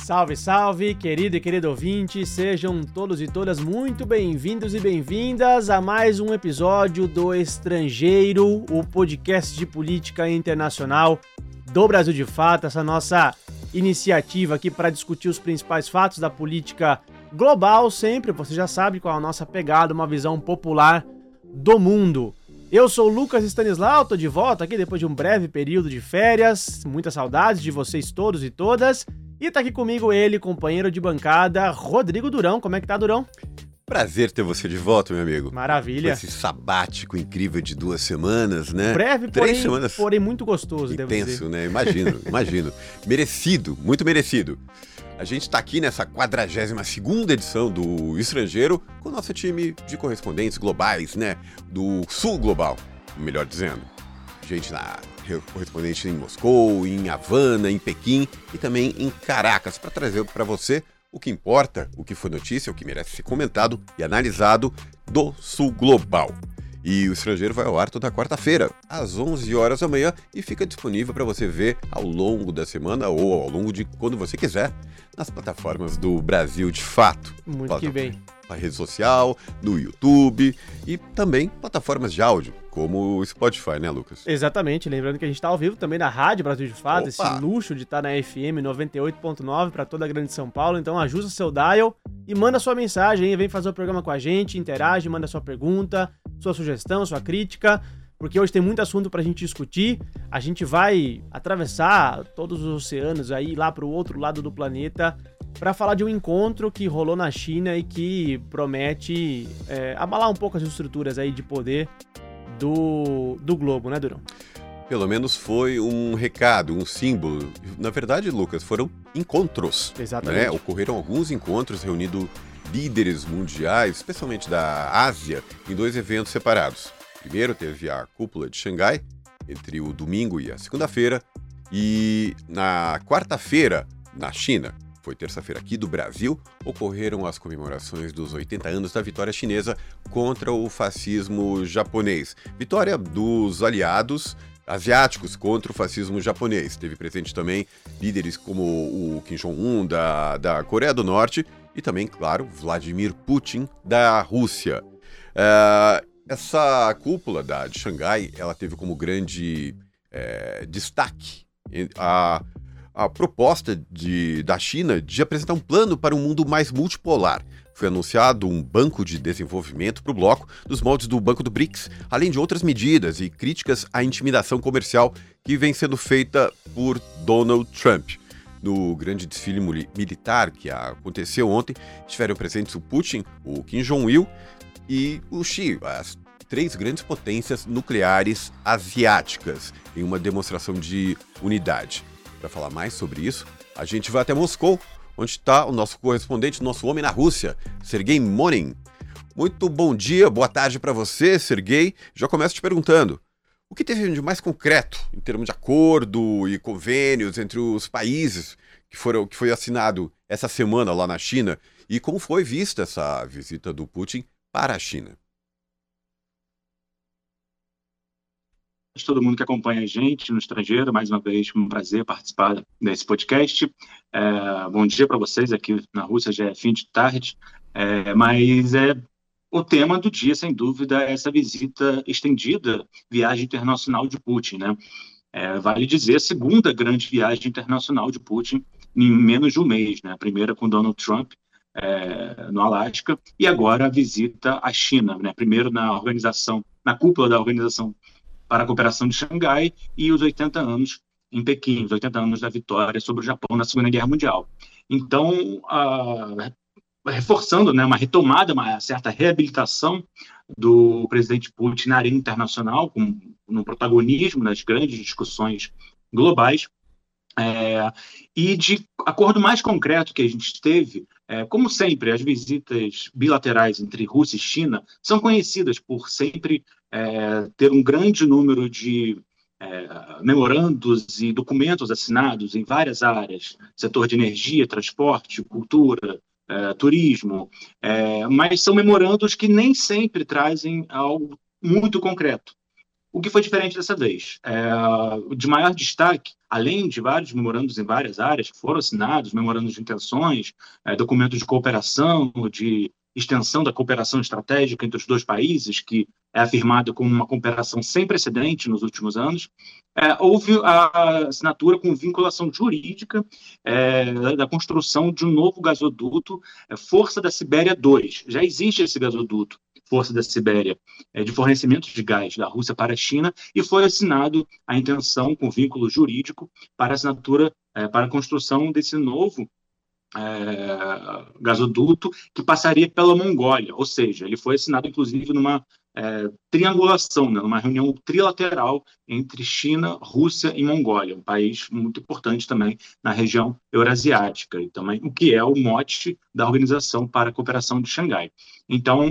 Salve, salve, querido e querido ouvinte, sejam todos e todas muito bem-vindos e bem-vindas a mais um episódio do Estrangeiro, o podcast de política internacional do Brasil de Fato, essa nossa iniciativa aqui para discutir os principais fatos da política global, sempre, você já sabe qual é a nossa pegada, uma visão popular do mundo. Eu sou o Lucas Stanislau, tô de volta aqui depois de um breve período de férias, muitas saudades de vocês todos e todas. E tá aqui comigo ele, companheiro de bancada, Rodrigo Durão. Como é que tá, Durão? Prazer ter você de volta, meu amigo. Maravilha. Com esse sabático incrível de 2 semanas, né? Breve, 3 semanas. Porém muito gostoso, devo dizer. Intenso, né? Imagino. Merecido, muito merecido. A gente tá aqui nessa 42ª edição do Estrangeiro com o nosso time de correspondentes globais, né? Do Sul Global, melhor dizendo. Gente correspondente em Moscou, em Havana, em Pequim e também em Caracas, para trazer para você o que importa, o que foi notícia, o que merece ser comentado e analisado do Sul Global. E o Estrangeiro vai ao ar toda quarta-feira, às 11 horas da manhã, e fica disponível para você ver ao longo da semana ou ao longo de quando você quiser, nas plataformas do Brasil de Fato. Muito que bem. Na rede social, no YouTube e também plataformas de áudio, como o Spotify, né, Lucas? Exatamente, lembrando que a gente está ao vivo também na Rádio Brasil de Fato, Opa! Esse luxo de estar na FM 98.9 para toda a grande São Paulo, então ajusta seu dial e manda sua mensagem, vem fazer o programa com a gente, interage, manda sua pergunta, sua sugestão, sua crítica, porque hoje tem muito assunto pra gente discutir, a gente vai atravessar todos os oceanos aí lá pro outro lado do planeta para falar de um encontro que rolou na China e que promete abalar um pouco as estruturas aí de poder do globo, né, Durão? Pelo menos foi um recado, um símbolo. Na verdade, Lucas, foram encontros. Exatamente. Né? Ocorreram alguns encontros reunindo líderes mundiais, especialmente da Ásia, em 2 eventos separados. Primeiro teve a cúpula de Xangai, entre o domingo e a segunda-feira, e na quarta-feira, na China, foi terça-feira aqui do Brasil, ocorreram as comemorações dos 80 anos da vitória chinesa contra o fascismo japonês. Vitória dos aliados asiáticos contra o fascismo japonês. Teve presente também líderes como o Kim Jong-un da Coreia do Norte e também, claro, Vladimir Putin da Rússia. Essa cúpula de Xangai, ela teve como grande destaque a proposta da China de apresentar um plano para um mundo mais multipolar. Foi anunciado um banco de desenvolvimento para o bloco, dos moldes do Banco do BRICS, além de outras medidas e críticas à intimidação comercial que vem sendo feita por Donald Trump. No grande desfile militar que aconteceu ontem, estiveram presentes o Putin, o Kim Jong-il e o Xi, as 3 grandes potências nucleares asiáticas, em uma demonstração de unidade. Para falar mais sobre isso, a gente vai até Moscou, onde está o nosso correspondente, nosso homem na Rússia, Sergei Monin. Muito bom dia, boa tarde para você, Sergei. Já começo te perguntando, o que teve de mais concreto em termos de acordo e convênios entre os países que foi assinado essa semana lá na China, e como foi vista essa visita do Putin para a China? Todo mundo que acompanha a gente no Estrangeiro, mais uma vez, um prazer participar desse podcast. Bom dia para vocês, aqui na Rússia já é fim de tarde, mas o tema do dia, sem dúvida, é essa visita estendida, viagem internacional de Putin, né? Vale dizer, a segunda grande viagem internacional de Putin em menos de um mês, né? A primeira com Donald Trump, no Alasca, e agora a visita à China, né? Primeiro na cúpula da Organização para a Cooperação de Xangai e os 80 anos em Pequim, os 80 anos da vitória sobre o Japão na Segunda Guerra Mundial. Então, reforçando, né, uma retomada, uma certa reabilitação do presidente Putin na arena internacional, no protagonismo das grandes discussões globais, e de acordo mais concreto que a gente teve, como sempre, as visitas bilaterais entre Rússia e China são conhecidas por sempre ter um grande número de memorandos e documentos assinados em várias áreas, setor de energia, transporte, cultura, turismo, mas são memorandos que nem sempre trazem algo muito concreto. O que foi diferente dessa vez? De maior destaque além de vários memorandos em várias áreas que foram assinados, memorandos de intenções, documentos de cooperação, de extensão da cooperação estratégica entre os dois países, que é afirmada como uma cooperação sem precedente nos últimos anos, houve a assinatura com vinculação jurídica da construção de um novo gasoduto, Força da Sibéria 2. Já existe esse gasoduto, Força da Sibéria, de fornecimento de gás da Rússia para a China, e foi assinado a intenção com vínculo jurídico para a assinatura, para a construção desse novo gasoduto que passaria pela Mongólia, ou seja, ele foi assinado inclusive numa triangulação, né, numa reunião trilateral entre China, Rússia e Mongólia, um país muito importante também na região eurasiática, e também o que é o mote da Organização para a Cooperação de Xangai. Então,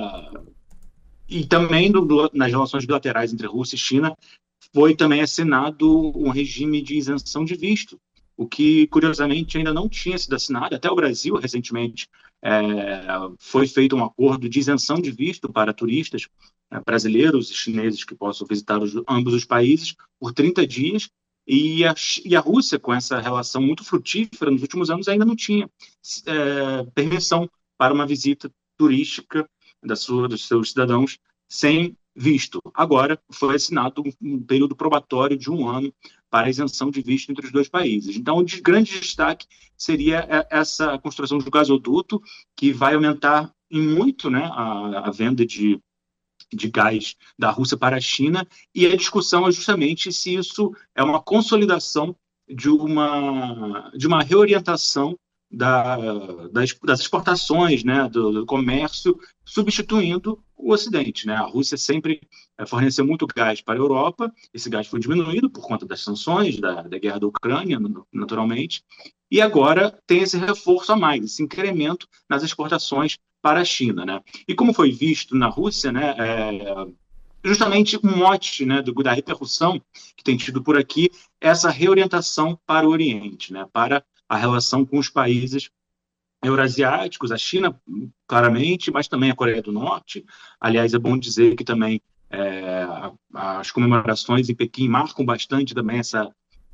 e também nas relações bilaterais entre Rússia e China, foi também assinado um regime de isenção de visto, o que, curiosamente, ainda não tinha sido assinado. Até o Brasil, recentemente, foi feito um acordo de isenção de visto para turistas brasileiros e chineses que possam visitar ambos os países por 30 dias, e a Rússia, com essa relação muito frutífera nos últimos anos, ainda não tinha permissão para uma visita turística dos seus cidadãos sem visto. Agora foi assinado um período probatório de 1 ano para a isenção de visto entre os dois países. Então, o grande destaque seria essa construção do gasoduto, que vai aumentar em muito, né, a venda de gás da Rússia para a China, e a discussão é justamente se isso é uma consolidação de uma reorientação das exportações, né, do comércio, substituindo o Ocidente, né? A Rússia sempre forneceu muito gás para a Europa, esse gás foi diminuído por conta das sanções, da guerra da Ucrânia, naturalmente, e agora tem esse reforço a mais, esse incremento nas exportações para a China, né? E como foi visto na Rússia, né, justamente um mote, né, da repercussão que tem tido por aqui, essa reorientação para o Oriente, né, para a relação com os países eurasiáticos, a China, claramente, mas também a Coreia do Norte. Aliás, é bom dizer que também as comemorações em Pequim marcam bastante também essa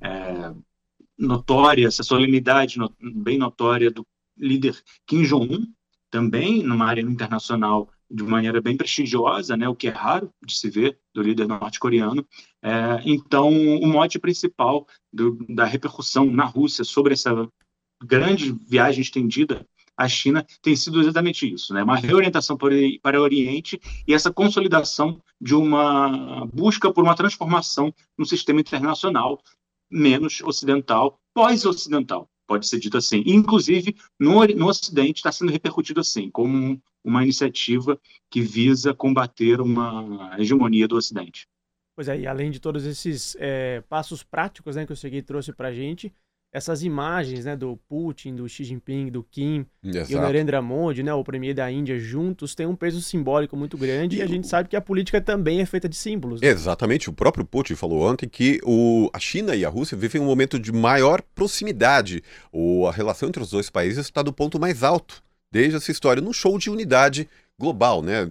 essa solenidade bem notória do líder Kim Jong-un, também numa área internacional de maneira bem prestigiosa, né, o que é raro de se ver do líder norte-coreano. Então, o mote principal da repercussão na Rússia sobre essa grande viagem estendida à China tem sido exatamente isso, né, uma reorientação para o Oriente e essa consolidação de uma busca por uma transformação no sistema internacional menos ocidental, pós-ocidental, pode ser dito assim. Inclusive, no Ocidente está sendo repercutido assim, como uma iniciativa que visa combater uma hegemonia do Ocidente. Pois é, e além de todos esses passos práticos, né, que o Serguei trouxe para a gente, essas imagens, né, do Putin, do Xi Jinping, do Kim e o Narendra Modi, né, o premier da Índia, juntos, tem um peso simbólico muito grande, e a gente sabe que a política também é feita de símbolos. Né? Exatamente, o próprio Putin falou ontem que a China e a Rússia vivem um momento de maior proximidade. A relação entre os dois países está do ponto mais alto desde essa história, num show de unidade global, né,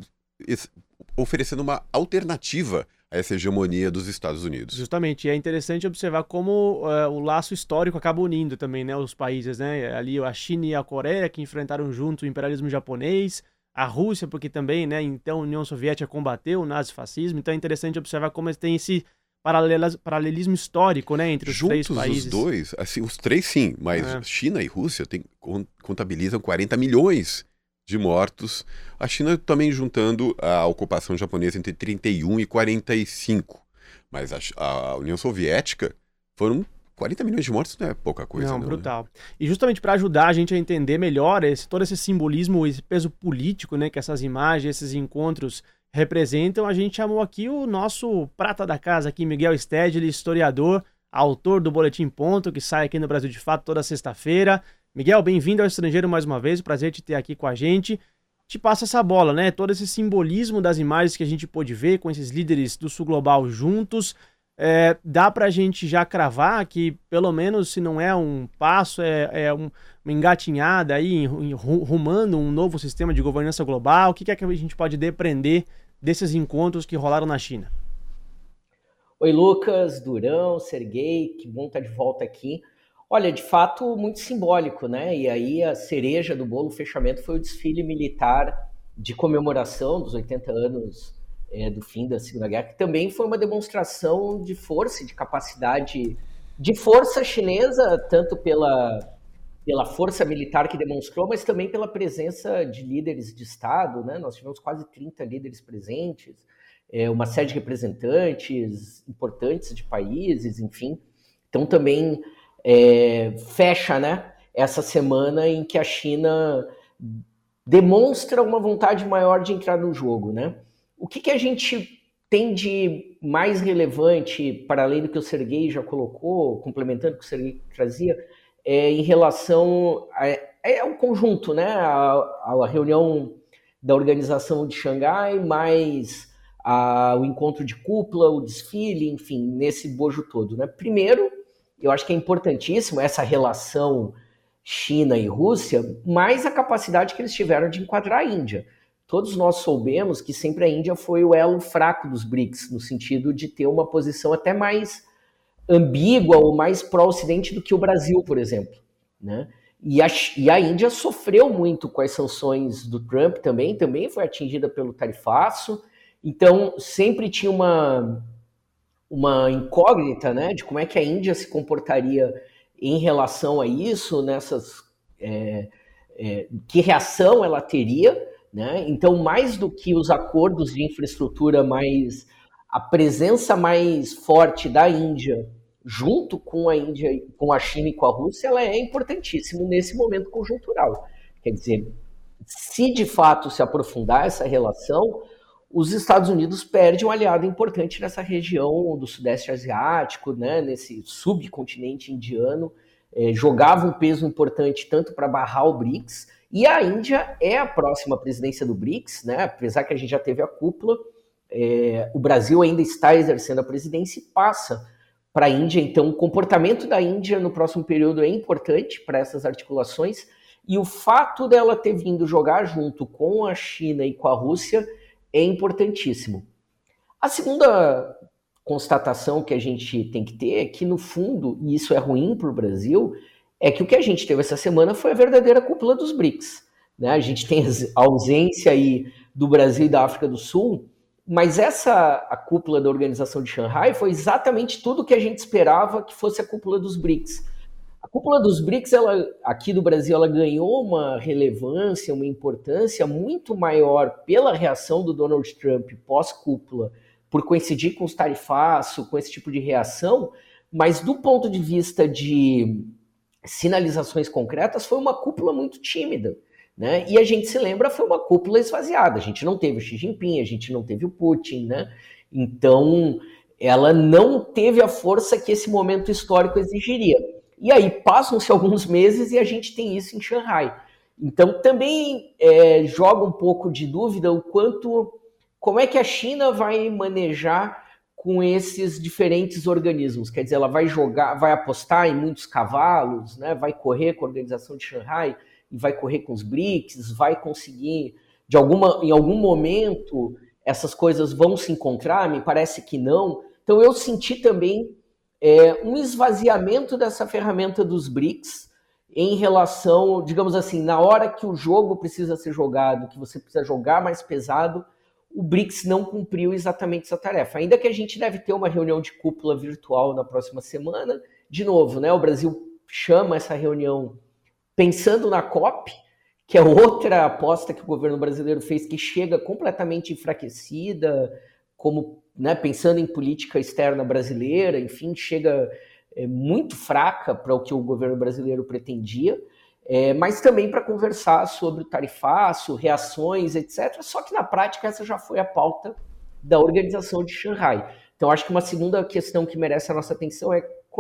oferecendo uma alternativa a essa hegemonia dos Estados Unidos. Justamente, e é interessante observar como o laço histórico acaba unindo também, né, os países, né, ali a China e a Coreia, que enfrentaram junto o imperialismo japonês, a Rússia, porque também, né, então a União Soviética combateu o nazifascismo, então é interessante observar como tem esse paralelismo histórico, né, entre os três países. Juntos os dois, assim, os três sim, mas China e Rússia contabilizam 40 milhões de mortos, a China também juntando a ocupação japonesa entre 31 e 45, mas a União Soviética foram 40 milhões de mortos, não é pouca coisa. Não, brutal. Né? E justamente para ajudar a gente a entender melhor todo esse simbolismo, esse peso político, né, que essas imagens, esses encontros representam, a gente chamou aqui o nosso prata da casa, aqui, Miguel Stedley, historiador, autor do Boletim Ponto, que sai aqui no Brasil de Fato toda sexta-feira. Miguel, bem-vindo ao Estrangeiro mais uma vez, prazer te ter aqui com a gente. Te passa essa bola, né? Todo esse simbolismo das imagens que a gente pôde ver com esses líderes do Sul Global juntos. Dá pra gente já cravar que, pelo menos, se não é um passo, uma engatinhada aí, rumando um novo sistema de governança global. O que é que a gente pode depreender desses encontros que rolaram na China? Oi, Lucas, Durão, Serguei, que bom estar de volta aqui. Olha, de fato, muito simbólico, né? E aí a cereja do bolo, o fechamento, foi o desfile militar de comemoração dos 80 anos do fim da Segunda Guerra, que também foi uma demonstração de força e de capacidade de força chinesa, tanto pela força militar que demonstrou, mas também pela presença de líderes de Estado, né? Nós tivemos quase 30 líderes presentes, uma série de representantes importantes de países, enfim. Então também fecha, né, essa semana em que a China demonstra uma vontade maior de entrar no jogo, né? O que a gente tem de mais relevante, para além do que o Serguei já colocou, complementando o que o Serguei trazia, em relação ao conjunto, né? A reunião da Organização de Xangai, mais o encontro de cúpula, o desfile, enfim, nesse bojo todo, né? Primeiro, eu acho que é importantíssimo essa relação China e Rússia, mais a capacidade que eles tiveram de enquadrar a Índia. Todos nós soubemos que sempre a Índia foi o elo fraco dos BRICS, no sentido de ter uma posição até mais ambígua ou mais pró-Ocidente do que o Brasil, por exemplo, né? E a Índia sofreu muito com as sanções do Trump também foi atingida pelo tarifaço, então sempre tinha uma incógnita, né, de como é que a Índia se comportaria em relação a isso, que reação ela teria, né? Então, mais do que os acordos de infraestrutura, mais a presença mais forte da Índia junto com a Índia, com a China e com a Rússia, ela é importantíssima nesse momento conjuntural. Quer dizer, se de fato se aprofundar essa relação, os Estados Unidos perdem um aliado importante nessa região do Sudeste Asiático, né, nesse subcontinente indiano, jogava um peso importante tanto para barrar o BRICS, e a Índia é a próxima presidência do BRICS, né, apesar que a gente já teve a cúpula, o Brasil ainda está exercendo a presidência e passa para a Índia, então o comportamento da Índia no próximo período é importante para essas articulações, e o fato dela ter vindo jogar junto com a China e com a Rússia é importantíssimo. A segunda constatação que a gente tem que ter é que, no fundo, e isso é ruim para o Brasil, é que o que a gente teve essa semana foi a verdadeira cúpula dos BRICS, né? A gente tem a ausência aí do Brasil e da África do Sul, mas a cúpula da Organização de Xangai foi exatamente tudo que a gente esperava que fosse a cúpula dos BRICS. A cúpula dos BRICS, aqui do Brasil, ela ganhou uma relevância, uma importância muito maior pela reação do Donald Trump pós-cúpula, por coincidir com os tarifaços, com esse tipo de reação, mas do ponto de vista de sinalizações concretas, foi uma cúpula muito tímida, né? E a gente se lembra, foi uma cúpula esvaziada. A gente não teve o Xi Jinping, a gente não teve o Putin, né? Então, ela não teve a força que esse momento histórico exigiria. E aí passam-se alguns meses e a gente tem isso em Xangai. Então também joga um pouco de dúvida como é que a China vai manejar com esses diferentes organismos. Quer dizer, ela vai apostar em muitos cavalos, né? Vai correr com a Organização de Xangai e vai correr com os BRICS, vai conseguir, em algum momento, essas coisas vão se encontrar? Me parece que não. Então eu senti também um esvaziamento dessa ferramenta dos BRICS em relação, digamos assim, na hora que o jogo precisa ser jogado, que você precisa jogar mais pesado, o BRICS não cumpriu exatamente essa tarefa. Ainda que a gente deve ter uma reunião de cúpula virtual na próxima semana, de novo, né? O Brasil chama essa reunião pensando na COP, que é outra aposta que o governo brasileiro fez, que chega completamente enfraquecida, como, né, pensando em política externa brasileira, enfim, chega muito fraca para o que o governo brasileiro pretendia, mas também para conversar sobre o tarifaço, reações, etc. Só que na prática essa já foi a pauta da Organização de Xangai. Então acho que uma segunda questão que merece a nossa atenção é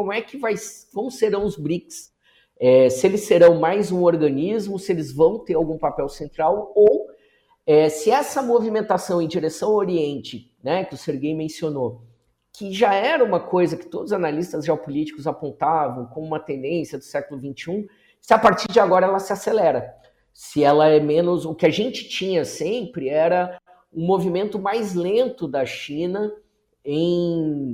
como serão os BRICS, se eles serão mais um organismo, se eles vão ter algum papel central, ou se essa movimentação em direção ao Oriente, né, que o Serguei mencionou, que já era uma coisa que todos os analistas geopolíticos apontavam como uma tendência do século XXI, se a partir de agora ela se acelera. Se ela é menos... O que a gente tinha sempre era um movimento mais lento da China em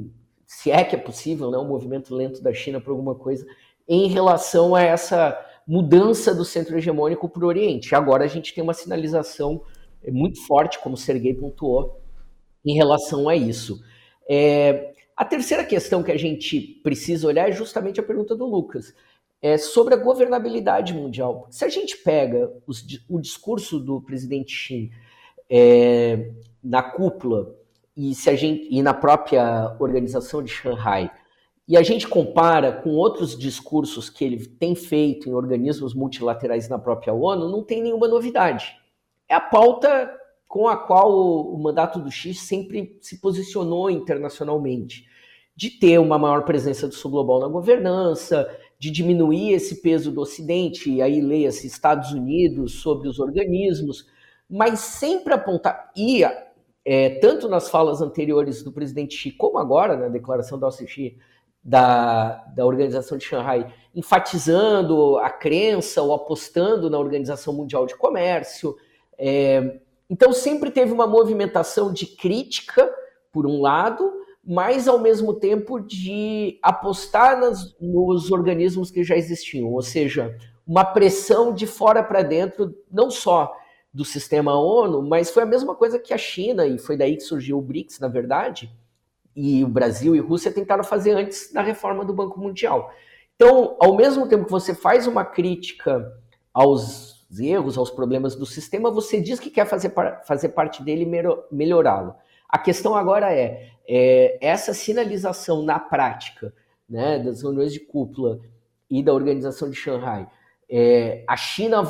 se é que é possível, né, um movimento lento da China para alguma coisa, em relação a essa mudança do centro hegemônico para o Oriente. Agora a gente tem uma sinalização muito forte, como o Serguei pontuou, em relação a isso. A terceira questão que a gente precisa olhar é justamente a pergunta do Lucas, sobre a governabilidade mundial. Se a gente pega o discurso do presidente Xi na cúpula e na própria organização de Xangai, e a gente compara com outros discursos que ele tem feito em organismos multilaterais na própria ONU, não tem nenhuma novidade. É a pauta com a qual o mandato do Xi sempre se posicionou internacionalmente, de ter uma maior presença do sul global na governança, de diminuir esse peso do Ocidente, e aí leia-se Estados Unidos sobre os organismos, mas sempre apontar, e tanto nas falas anteriores do presidente Xi, como agora na declaração da Xi, da Organização de Xangai, enfatizando a crença ou apostando na Organização Mundial de Comércio. Então sempre teve uma movimentação de crítica, por um lado, mas ao mesmo tempo de apostar nos organismos que já existiam, ou seja, uma pressão de fora para dentro, não só do sistema ONU, mas foi a mesma coisa que a China, e foi daí que surgiu o BRICS, na verdade, e o Brasil e a Rússia tentaram fazer antes da reforma do Banco Mundial. Então, ao mesmo tempo que você faz uma crítica aos erros, aos problemas do sistema, você diz que quer fazer parte dele e melhorá-lo. A questão agora essa sinalização na prática, né, das reuniões de cúpula e da Organização de Xangai. A China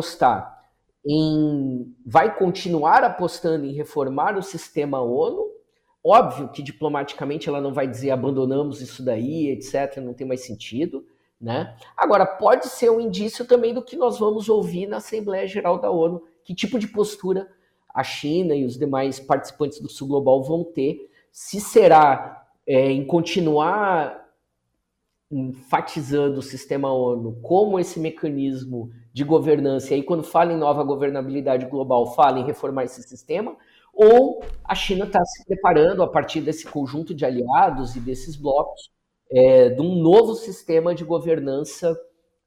vai continuar apostando em reformar o sistema ONU. Óbvio que diplomaticamente ela não vai dizer abandonamos isso daí, etc., não tem mais sentido, né? Agora, pode ser um indício também do que nós vamos ouvir na Assembleia Geral da ONU, que tipo de postura a China e os demais participantes do Sul Global vão ter, se será em continuar enfatizando o sistema ONU como esse mecanismo de governança, e aí quando fala em nova governabilidade global, fala em reformar esse sistema, ou a China está se preparando, a partir desse conjunto de aliados e desses blocos, de um novo sistema de governança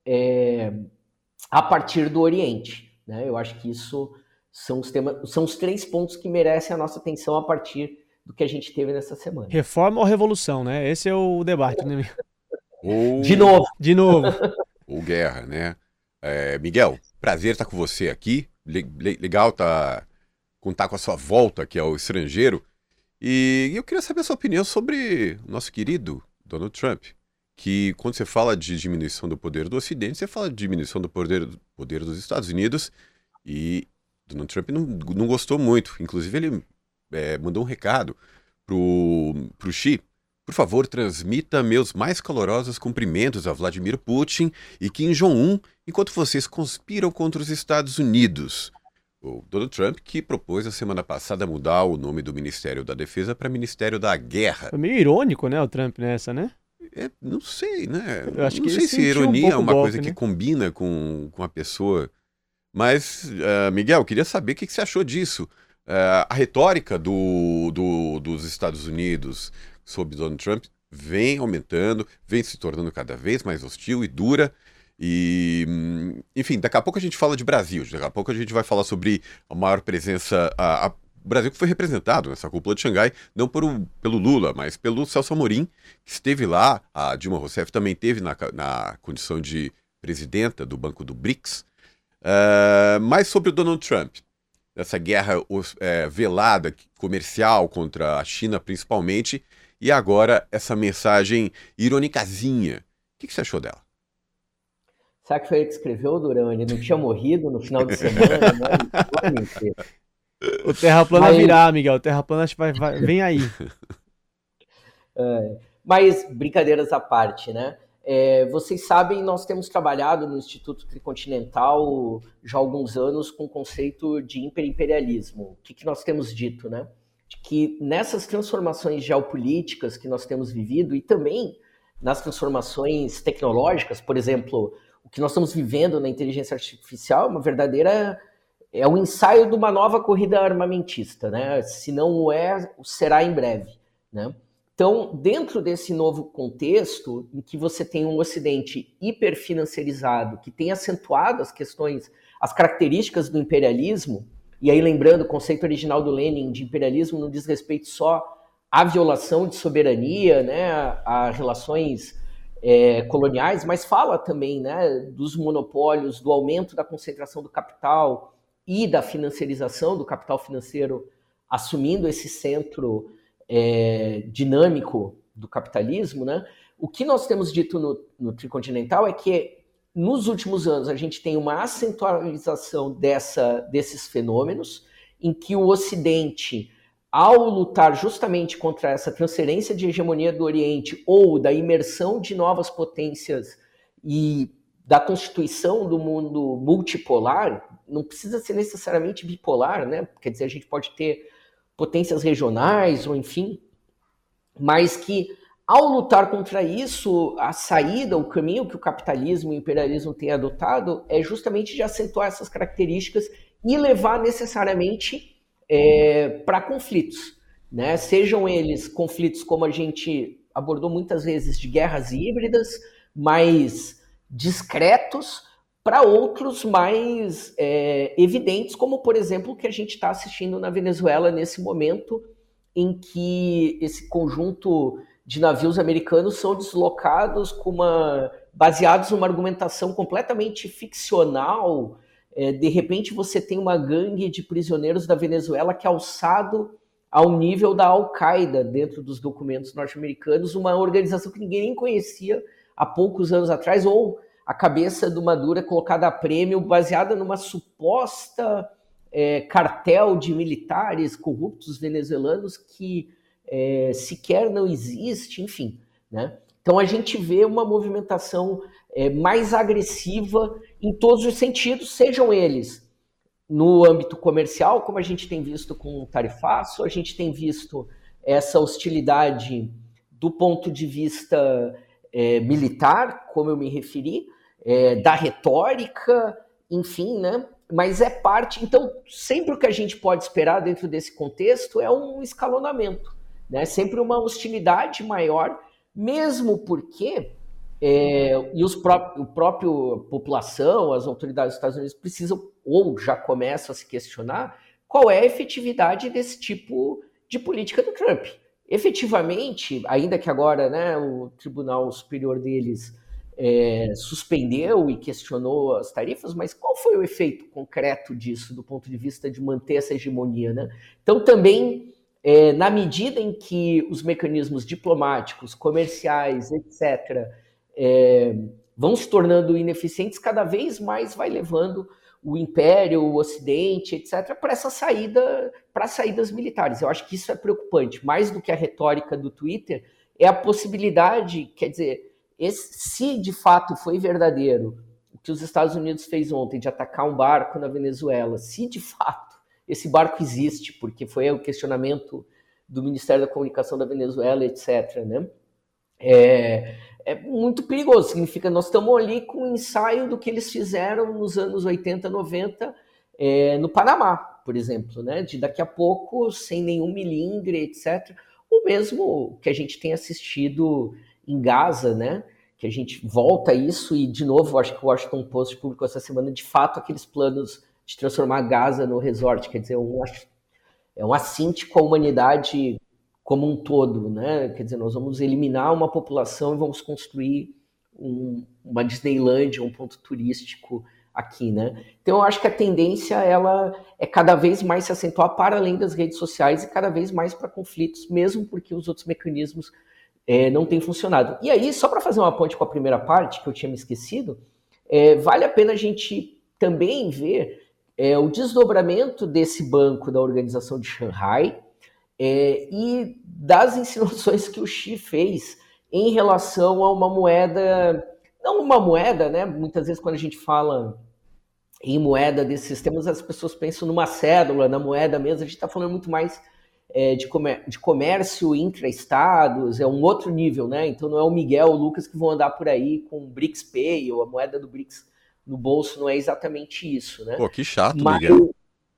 a partir do Oriente, né? Eu acho que isso são os 3 pontos que merecem a nossa atenção a partir do que a gente teve nessa semana. Reforma ou revolução, né? Esse é o debate, né? De novo. Ou guerra, né? Miguel, prazer estar com você aqui. Legal contar com a sua volta aqui ao estrangeiro. E eu queria saber a sua opinião sobre o nosso querido Donald Trump, que quando você fala de diminuição do poder do Ocidente, você fala de diminuição do poder dos Estados Unidos, e Donald Trump não gostou muito. Inclusive ele mandou um recado pro Xi: por favor, transmita meus mais calorosos cumprimentos a Vladimir Putin e Kim Jong-un enquanto vocês conspiram contra os Estados Unidos. O Donald Trump, que propôs a semana passada mudar o nome do Ministério da Defesa para Ministério da Guerra. Foi meio irônico, né, o Trump nessa, né? Não sei, né? Eu acho que não sei se ironia é uma coisa que né? combina com a pessoa. Mas, Miguel, eu queria saber o que você achou disso. A retórica dos Estados Unidos sobre Donald Trump vem aumentando, vem se tornando cada vez mais hostil e dura. E, enfim, daqui a pouco a gente fala de Brasil, daqui a pouco a gente vai falar sobre a maior presença, o Brasil que foi representado nessa cúpula de Xangai, não pelo Lula, mas pelo Celso Amorim, que esteve lá. A Dilma Rousseff também esteve na condição de presidenta do Banco do BRICS. Mas sobre o Donald Trump, essa guerra velada, comercial contra a China principalmente, e agora essa mensagem ironicazinha. O que você achou dela? Será que foi ele que escreveu, Durão? Ele não tinha morrido no final de semana? Né? O Terra Plana virá, Miguel. O Terra Plana vem aí. Mas, brincadeiras à parte, né? Vocês sabem, nós temos trabalhado no Instituto Tricontinental já há alguns anos com o conceito de hiperimperialismo. O que nós temos dito, né? De que nessas transformações geopolíticas que nós temos vivido e também nas transformações tecnológicas, por exemplo, o que nós estamos vivendo na inteligência artificial é um ensaio de uma nova corrida armamentista, né? Se não será em breve, né? Então, dentro desse novo contexto, em que você tem um Ocidente hiperfinanciarizado, que tem acentuado as questões, as características do imperialismo, e aí lembrando o conceito original do Lenin de imperialismo não diz respeito só à violação de soberania, né, a relações coloniais, mas fala também, né, dos monopólios, do aumento da concentração do capital e da financiarização do capital financeiro, assumindo esse centro dinâmico do capitalismo, né? O que nós temos dito no Tricontinental é que nos últimos anos a gente tem uma acentualização desses fenômenos, em que o Ocidente, ao lutar justamente contra essa transferência de hegemonia do Oriente ou da imersão de novas potências e da constituição do mundo multipolar, não precisa ser necessariamente bipolar, né? Quer dizer, a gente pode ter potências regionais, ou enfim, mas que ao lutar contra isso, a saída, o caminho que o capitalismo e o imperialismo têm adotado é justamente de acentuar essas características e levar necessariamente para conflitos, né? Sejam eles conflitos como a gente abordou muitas vezes de guerras híbridas, mais discretos, para outros mais evidentes, como, por exemplo, o que a gente está assistindo na Venezuela nesse momento, em que esse conjunto de navios americanos são deslocados baseados numa argumentação completamente ficcional. De repente você tem uma gangue de prisioneiros da Venezuela que é alçado ao nível da Al-Qaeda dentro dos documentos norte-americanos, uma organização que ninguém nem conhecia há poucos anos atrás, ou a cabeça do Maduro é colocada a prêmio baseada numa suposta cartel de militares corruptos venezuelanos que sequer não existe, enfim, né? Então a gente vê uma movimentação mais agressiva em todos os sentidos, sejam eles no âmbito comercial, como a gente tem visto com o tarifaço, a gente tem visto essa hostilidade do ponto de vista militar, como eu me referi, da retórica, enfim, né? Mas é parte. Então, sempre o que a gente pode esperar dentro desse contexto é um escalonamento, né? Sempre uma hostilidade maior, mesmo porque a própria população, as autoridades dos Estados Unidos precisam, ou já começam a se questionar, qual é a efetividade desse tipo de política do Trump. Efetivamente, ainda que agora, né, o Tribunal Superior deles suspendeu e questionou as tarifas, mas qual foi o efeito concreto disso do ponto de vista de manter essa hegemonia, né? Então, também, na medida em que os mecanismos diplomáticos, comerciais, etc., vão se tornando ineficientes, cada vez mais vai levando o Império, o Ocidente, etc., para essa saída, para saídas militares. Eu acho que isso é preocupante. Mais do que a retórica do Twitter, é a possibilidade, quer dizer, se de fato foi verdadeiro o que os Estados Unidos fez ontem de atacar um barco na Venezuela, se de fato esse barco existe, porque foi o questionamento do Ministério da Comunicação da Venezuela, etc., né? É muito perigoso. Significa que nós estamos ali com um ensaio do que eles fizeram nos anos 80, 90 no Panamá, por exemplo, né? De daqui a pouco, sem nenhum milindre, etc. O mesmo que a gente tem assistido em Gaza, né? Que a gente volta a isso e, de novo, acho que o Washington Post publicou essa semana, de fato, aqueles planos de transformar Gaza no resort, quer dizer, um assinte com a humanidade como um todo, né? Quer dizer, nós vamos eliminar uma população e vamos construir uma Disneylândia, um ponto turístico aqui, né? Então, eu acho que a tendência ela é cada vez mais se acentuar para além das redes sociais e cada vez mais para conflitos, mesmo porque os outros mecanismos não têm funcionado. E aí, só para fazer uma ponte com a primeira parte, que eu tinha me esquecido, vale a pena a gente também ver o desdobramento desse banco da Organização de Xangai e das insinuações que o Xi fez em relação a uma moeda, não uma moeda, né? Muitas vezes quando a gente fala em moeda desses sistemas, as pessoas pensam numa cédula, na moeda mesmo, a gente está falando muito mais de comércio intra-estados, é um outro nível, né? Então não é o Miguel ou o Lucas que vão andar por aí com o BRICS Pay ou a moeda do BRICS no bolso, não é exatamente isso, né? Pô, que chato, Miguel.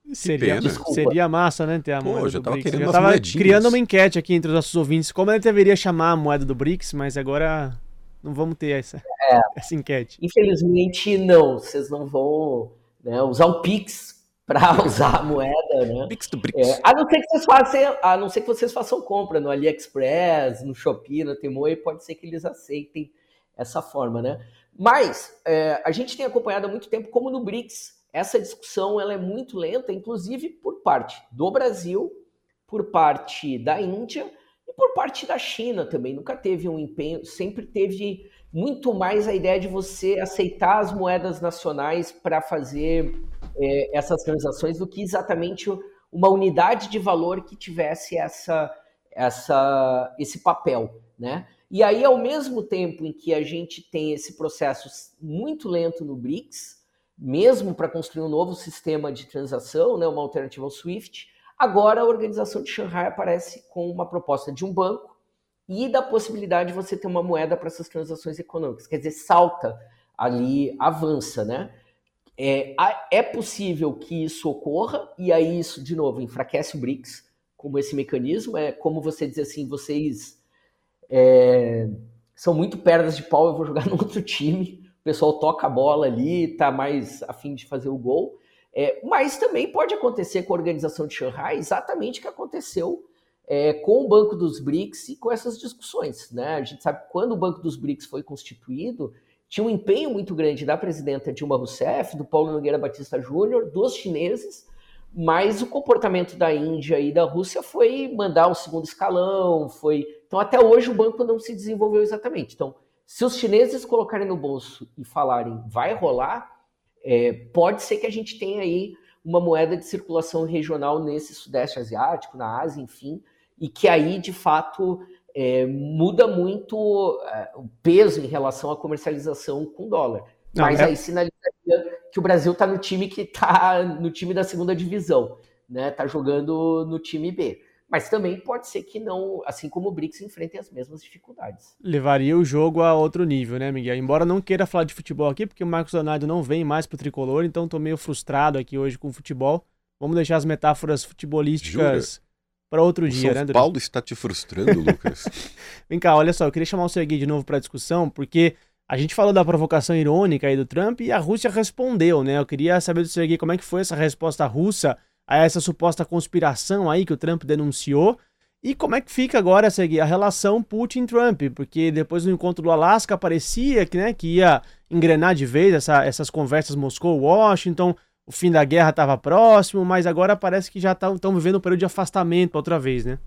pena. Seria massa, né, ter a moeda já do tava BRICS. querendo Eu umas tava moedinhas. criando uma enquete aqui entre os nossos ouvintes, como ela deveria chamar a moeda do BRICS, mas agora não vamos ter essa enquete. Infelizmente, não. Vocês não vão, né, usar o Pix para usar a moeda, né? Pix do BRICS. A não ser que vocês façam compra no AliExpress, no Shopee, no Temu, e pode ser que eles aceitem essa forma, né? Mas a gente tem acompanhado há muito tempo como no BRICS essa discussão ela é muito lenta, inclusive por parte do Brasil, por parte da Índia e por parte da China também. Nunca teve um empenho, sempre teve muito mais a ideia de você aceitar as moedas nacionais para fazer essas transações do que exatamente uma unidade de valor que tivesse esse papel, né? E aí, ao mesmo tempo em que a gente tem esse processo muito lento no BRICS, mesmo para construir um novo sistema de transação, né, uma alternativa ao SWIFT, agora a Organização de Xangai aparece com uma proposta de um banco e da possibilidade de você ter uma moeda para essas transações econômicas. Quer dizer, salta ali, avança, né? É possível que isso ocorra, e aí isso, de novo, enfraquece o BRICS como esse mecanismo. É como você dizer assim, vocês são muito pernas de pau, eu vou jogar no outro time. O pessoal toca a bola ali, tá mais a fim de fazer o gol. Mas também pode acontecer com a Organização de Xangai exatamente o que aconteceu com o Banco dos BRICS e com essas discussões, né? A gente sabe que quando o Banco dos BRICS foi constituído, tinha um empenho muito grande da presidenta Dilma Rousseff, do Paulo Nogueira Batista Júnior, dos chineses, mas o comportamento da Índia e da Rússia foi mandar um segundo escalão, Então, até hoje, o banco não se desenvolveu exatamente. Então, se os chineses colocarem no bolso e falarem vai rolar, pode ser que a gente tenha aí uma moeda de circulação regional nesse Sudeste Asiático, na Ásia, enfim, e que aí, de fato, muda muito o peso em relação à comercialização com dólar. Mas aí sinalizaria que o Brasil está no time que está no time da segunda divisão, né? Está jogando no time B. Mas também pode ser que não, assim como o BRICS, enfrentem as mesmas dificuldades. Levaria o jogo a outro nível, né, Miguel? Embora não queira falar de futebol aqui, porque o Marcos Leonardo não vem mais pro Tricolor, então tô meio frustrado aqui hoje com o futebol. Vamos deixar as metáforas futebolísticas para outro dia, né, São Paulo está te frustrando, Lucas? Vem cá, olha só, eu queria chamar o Serguei de novo para discussão, porque a gente falou da provocação irônica aí do Trump e a Rússia respondeu, né? Eu queria saber do Serguei como é que foi essa resposta russa a essa suposta conspiração aí que o Trump denunciou. E como é que fica agora, Serguei, a relação Putin-Trump? Porque depois do encontro do Alasca parecia que, né, que ia engrenar de vez essas conversas Moscou-Washington, o fim da guerra estava próximo, mas agora parece que já estão vivendo um período de afastamento outra vez, né?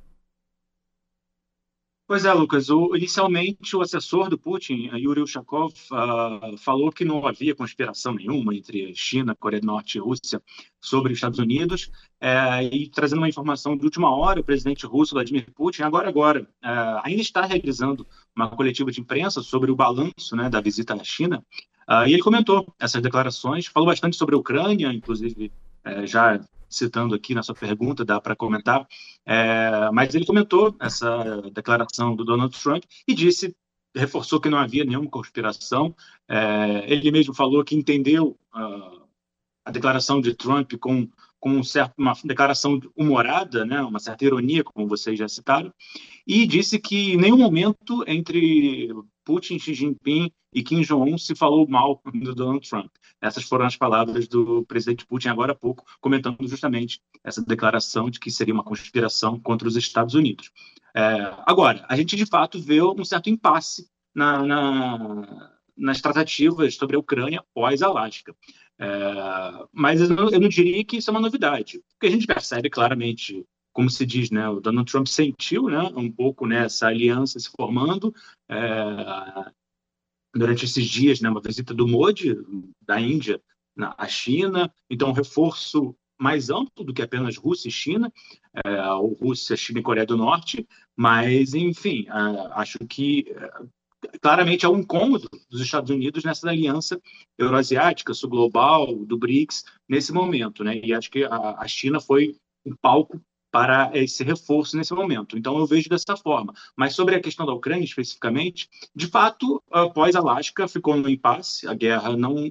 Pois é, Lucas. Inicialmente, o assessor do Putin, Yuri Ushakov, falou que não havia conspiração nenhuma entre China, Coreia do Norte e Rússia sobre os Estados Unidos, e trazendo uma informação de última hora, o presidente russo, Vladimir Putin, agora ainda está realizando uma coletiva de imprensa sobre o balanço, né, da visita à China, e ele comentou essas declarações, falou bastante sobre a Ucrânia, inclusive já citando aqui na sua pergunta, dá para comentar, mas ele comentou essa declaração do Donald Trump e reforçou que não havia nenhuma conspiração. Ele mesmo falou que entendeu a declaração de Trump com uma declaração humorada, né, uma certa ironia, como vocês já citaram, e disse que em nenhum momento entre Putin, Xi Jinping e Kim Jong-un se falou mal do Donald Trump. Essas foram as palavras do presidente Putin agora há pouco, comentando justamente essa declaração de que seria uma conspiração contra os Estados Unidos. Agora, a gente de fato vê um certo impasse nas tratativas sobre a Ucrânia pós-Alasca. Mas eu não diria que isso é uma novidade, porque a gente percebe claramente, como se diz, né, o Donald Trump sentiu, né, um pouco, né, essa aliança se formando durante esses dias, né, uma visita do Modi, da Índia à China, então um reforço mais amplo do que apenas Rússia e China, ou Rússia, China e Coreia do Norte, mas, enfim, acho que claramente há um incômodo dos Estados Unidos nessa aliança euroasiática, sul-global, do BRICS, nesse momento, né? E acho que a China foi um palco para esse reforço nesse momento. Então, eu vejo dessa forma. Mas sobre a questão da Ucrânia, especificamente, de fato, após Alasca, ficou no impasse, a guerra não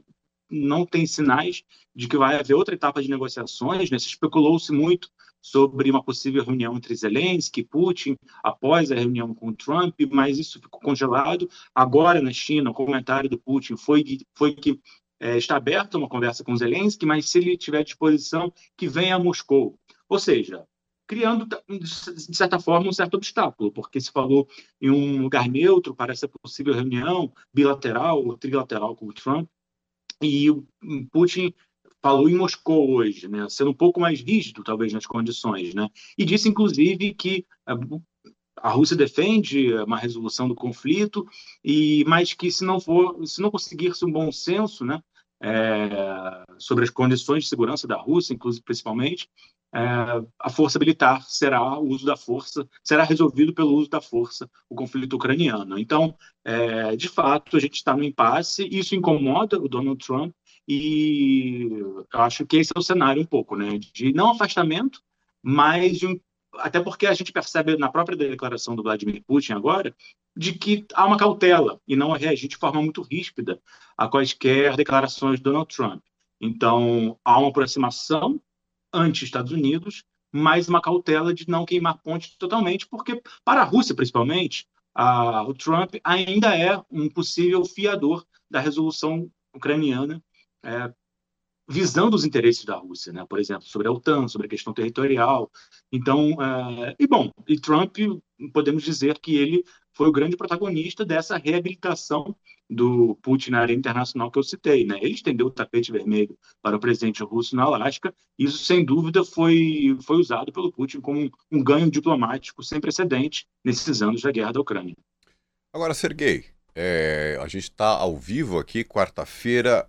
não tem sinais de que vai haver outra etapa de negociações, né? Se especulou-se muito sobre uma possível reunião entre Zelensky e Putin após a reunião com Trump, mas isso ficou congelado. Agora, na China, o comentário do Putin foi que está aberta uma conversa com Zelensky, mas se ele tiver disposição, que venha a Moscou. Ou seja, criando, de certa forma, um certo obstáculo, porque se falou em um lugar neutro para essa possível reunião bilateral ou trilateral com o Trump, e o Putin falou em Moscou hoje, né, sendo um pouco mais rígido, talvez, nas condições, né, e disse, inclusive, que a Rússia defende uma resolução do conflito, mas que se não conseguir-se um bom senso, né, sobre as condições de segurança da Rússia, inclusive principalmente, a força militar será resolvido pelo uso da força o conflito ucraniano. Então, de fato, a gente está no impasse, isso incomoda o Donald Trump, e eu acho que esse é o cenário um pouco, né, de não afastamento, mas até porque a gente percebe na própria declaração do Vladimir Putin agora, de que há uma cautela e não reagir de forma muito ríspida a quaisquer declarações de Donald Trump. Então, há uma aproximação anti-Estados Unidos, mas uma cautela de não queimar pontes totalmente, porque, para a Rússia, principalmente, o Trump ainda é um possível fiador da resolução ucraniana, visando os interesses da Rússia, né? Por exemplo, sobre a OTAN, sobre a questão territorial. Então, e Trump, podemos dizer que ele foi o grande protagonista dessa reabilitação do Putin na arena internacional que eu citei, né? Ele estendeu o tapete vermelho para o presidente russo na Alasca. Isso, sem dúvida, foi usado pelo Putin como um ganho diplomático sem precedente nesses anos da guerra da Ucrânia. Agora, Serguei, a gente está ao vivo aqui, quarta-feira,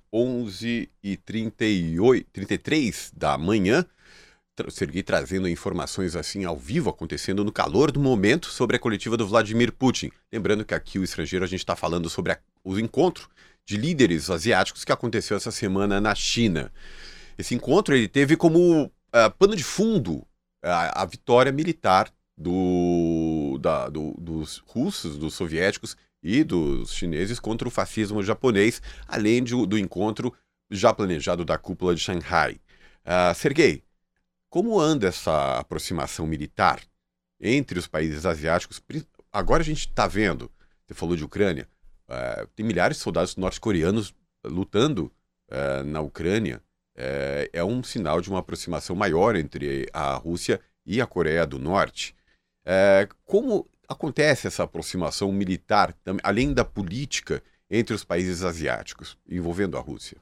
11h33 da manhã. Serguei trazendo informações assim ao vivo, acontecendo no calor do momento, sobre a coletiva do Vladimir Putin. Lembrando que aqui o Estrangeiro a gente está falando sobre o encontro de líderes asiáticos que aconteceu essa semana na China. Esse encontro ele teve como pano de fundo a vitória militar dos russos, dos soviéticos e dos chineses contra o fascismo japonês, além do encontro já planejado da cúpula de Xangai. Serguei, como anda essa aproximação militar entre os países asiáticos? Agora a gente está vendo, você falou de Ucrânia, tem milhares de soldados norte-coreanos lutando na Ucrânia. É um sinal de uma aproximação maior entre a Rússia e a Coreia do Norte. Como acontece essa aproximação militar, além da política, entre os países asiáticos, envolvendo a Rússia?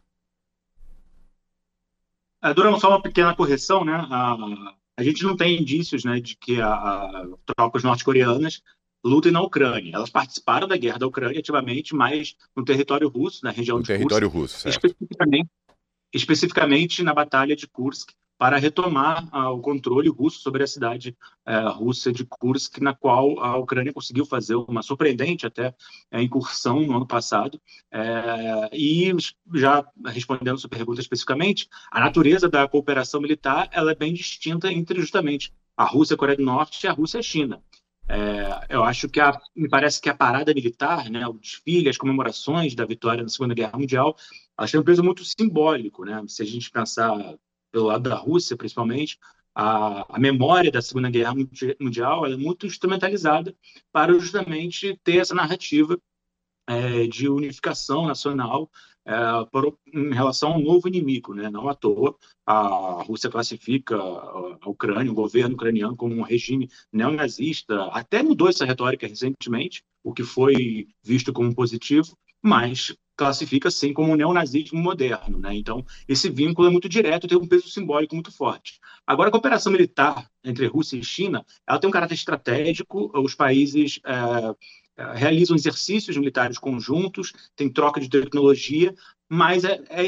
Durante só uma pequena correção, né? A gente não tem indícios, né, de que as tropas norte-coreanas lutem na Ucrânia. Elas participaram da guerra da Ucrânia ativamente, mas no território russo, na região de Kursk. No território russo, certo. Especificamente na Batalha de Kursk, para retomar o controle russo sobre a cidade russa de Kursk, na qual a Ucrânia conseguiu fazer uma surpreendente até incursão no ano passado. E já respondendo a sua pergunta especificamente, a natureza da cooperação militar ela é bem distinta entre justamente a Rússia e a Coreia do Norte e a Rússia e a China. Eu acho que me parece que a parada militar, né, o desfile, as comemorações da vitória na Segunda Guerra Mundial, elas têm um peso muito simbólico, né? Se a gente pensar pelo lado da Rússia, principalmente, a memória da Segunda Guerra Mundial ela é muito instrumentalizada para justamente ter essa narrativa de unificação nacional em relação ao novo inimigo, né? Não à toa, a Rússia classifica a Ucrânia, o governo ucraniano, como um regime neonazista, até mudou essa retórica recentemente, o que foi visto como positivo, mas classifica, sim, como um neonazismo moderno, né? Então, esse vínculo é muito direto, tem um peso simbólico muito forte. Agora, a cooperação militar entre Rússia e China, ela tem um caráter estratégico, os países realizam exercícios militares conjuntos, tem troca de tecnologia, mas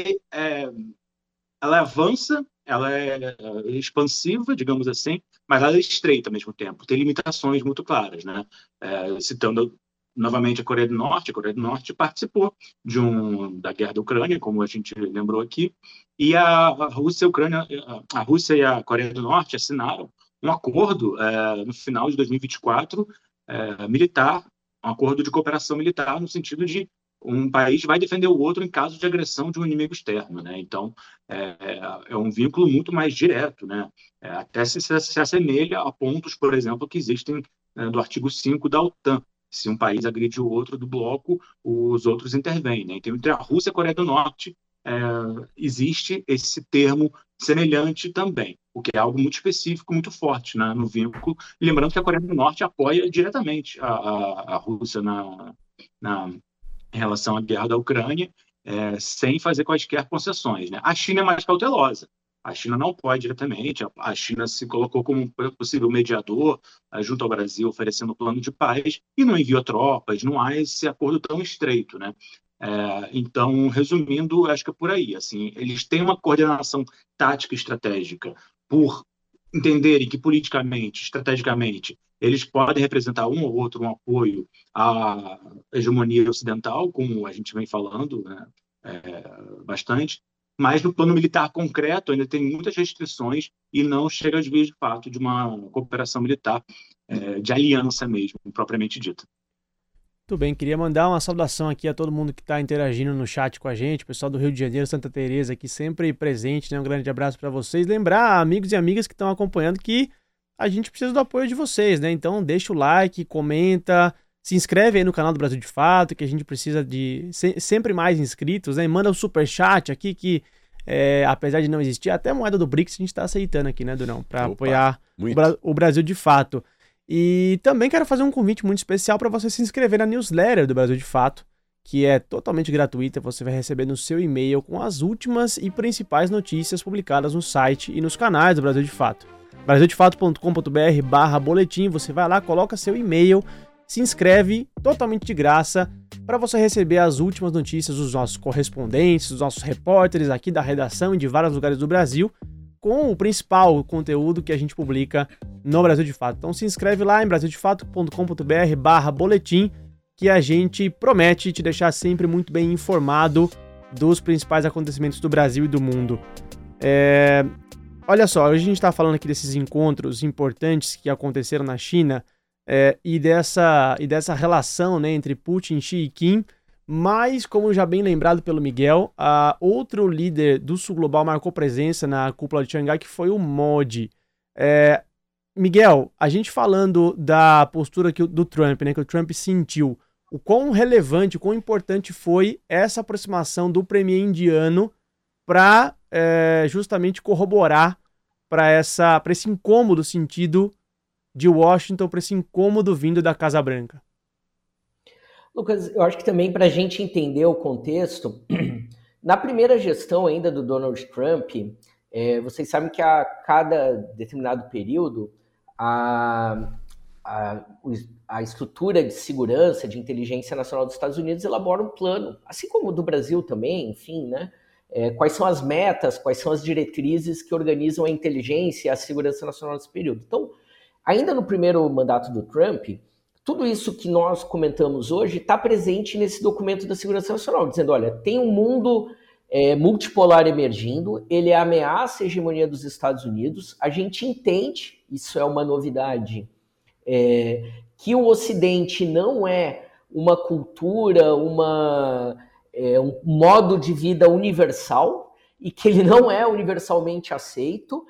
ela avança, ela é expansiva, digamos assim, mas ela é estreita ao mesmo tempo, tem limitações muito claras, né? Citando novamente a Coreia do Norte participou da guerra da Ucrânia, como a gente lembrou aqui, e a Rússia e a Coreia do Norte assinaram um acordo no final de 2024 militar, um acordo de cooperação militar no sentido de um país vai defender o outro em caso de agressão de um inimigo externo, né? Então, é um vínculo muito mais direto, né? Até se assemelha a pontos, por exemplo, que existem do artigo 5 da OTAN. Se um país agride o outro do bloco, os outros intervêm, né? Então, entre a Rússia e a Coreia do Norte, existe esse termo semelhante também, o que é algo muito específico, muito forte, né, no vínculo. E lembrando que a Coreia do Norte apoia diretamente a Rússia em relação à guerra da Ucrânia, sem fazer quaisquer concessões, né? A China é mais cautelosa. A China não apoia diretamente. A China se colocou como um possível mediador junto ao Brasil, oferecendo um plano de paz, e não enviou tropas, não há esse acordo tão estreito, né? Então, resumindo, acho que é por aí. Assim, eles têm uma coordenação tática e estratégica por entenderem que politicamente, estrategicamente, eles podem representar um ou outro um apoio à hegemonia ocidental, como a gente vem falando, né, bastante, mas no plano militar concreto ainda tem muitas restrições e não chega às vias de fato de uma cooperação militar de aliança mesmo, propriamente dita. Muito bem, queria mandar uma saudação aqui a todo mundo que está interagindo no chat com a gente, o pessoal do Rio de Janeiro, Santa Teresa aqui sempre presente, né? Um grande abraço para vocês. Lembrar, amigos e amigas que estão acompanhando, que a gente precisa do apoio de vocês, né? Então deixa o like, comenta, se inscreve aí no canal do Brasil de Fato, que a gente precisa de sempre mais inscritos, né? Manda um superchat aqui que, apesar de não existir, até a moeda do BRICS a gente está aceitando aqui, né, Durão? Para apoiar o Brasil de Fato. E também quero fazer um convite muito especial para você se inscrever na newsletter do Brasil de Fato, que é totalmente gratuita. Você vai receber no seu e-mail com as últimas e principais notícias publicadas no site e nos canais do Brasil de Fato. brasildefato.com.br/boletim, você vai lá, coloca seu e-mail, se inscreve totalmente de graça para você receber as últimas notícias dos nossos correspondentes, dos nossos repórteres aqui da redação e de vários lugares do Brasil, com o principal conteúdo que a gente publica no Brasil de Fato. Então se inscreve lá em brasildefato.com.br/boletim, que a gente promete te deixar sempre muito bem informado dos principais acontecimentos do Brasil e do mundo. Olha só, hoje a gente está falando aqui desses encontros importantes que aconteceram na China e dessa relação, né, entre Putin, Xi e Kim. Mas, como já bem lembrado pelo Miguel, outro líder do Sul Global marcou presença na cúpula de Xangai, que foi o Modi. Miguel, a gente falando da postura do Trump, né, que o Trump sentiu, o quão relevante, o quão importante foi essa aproximação do premier indiano para justamente corroborar para esse incômodo sentido de Washington, para esse incômodo vindo da Casa Branca? Lucas, eu acho que também para a gente entender o contexto, na primeira gestão ainda do Donald Trump, vocês sabem que a cada determinado período, a estrutura de segurança, de inteligência nacional dos Estados Unidos elabora um plano, assim como o do Brasil também, enfim, né? Quais são as metas, quais são as diretrizes que organizam a inteligência e a segurança nacional nesse período. Então, ainda no primeiro mandato do Trump, tudo isso que nós comentamos hoje está presente nesse documento da Segurança Nacional, dizendo, olha, tem um mundo multipolar emergindo, ele ameaça a hegemonia dos Estados Unidos, a gente entende, isso é uma novidade, que o Ocidente não é uma cultura, um modo de vida universal, e que ele não é universalmente aceito,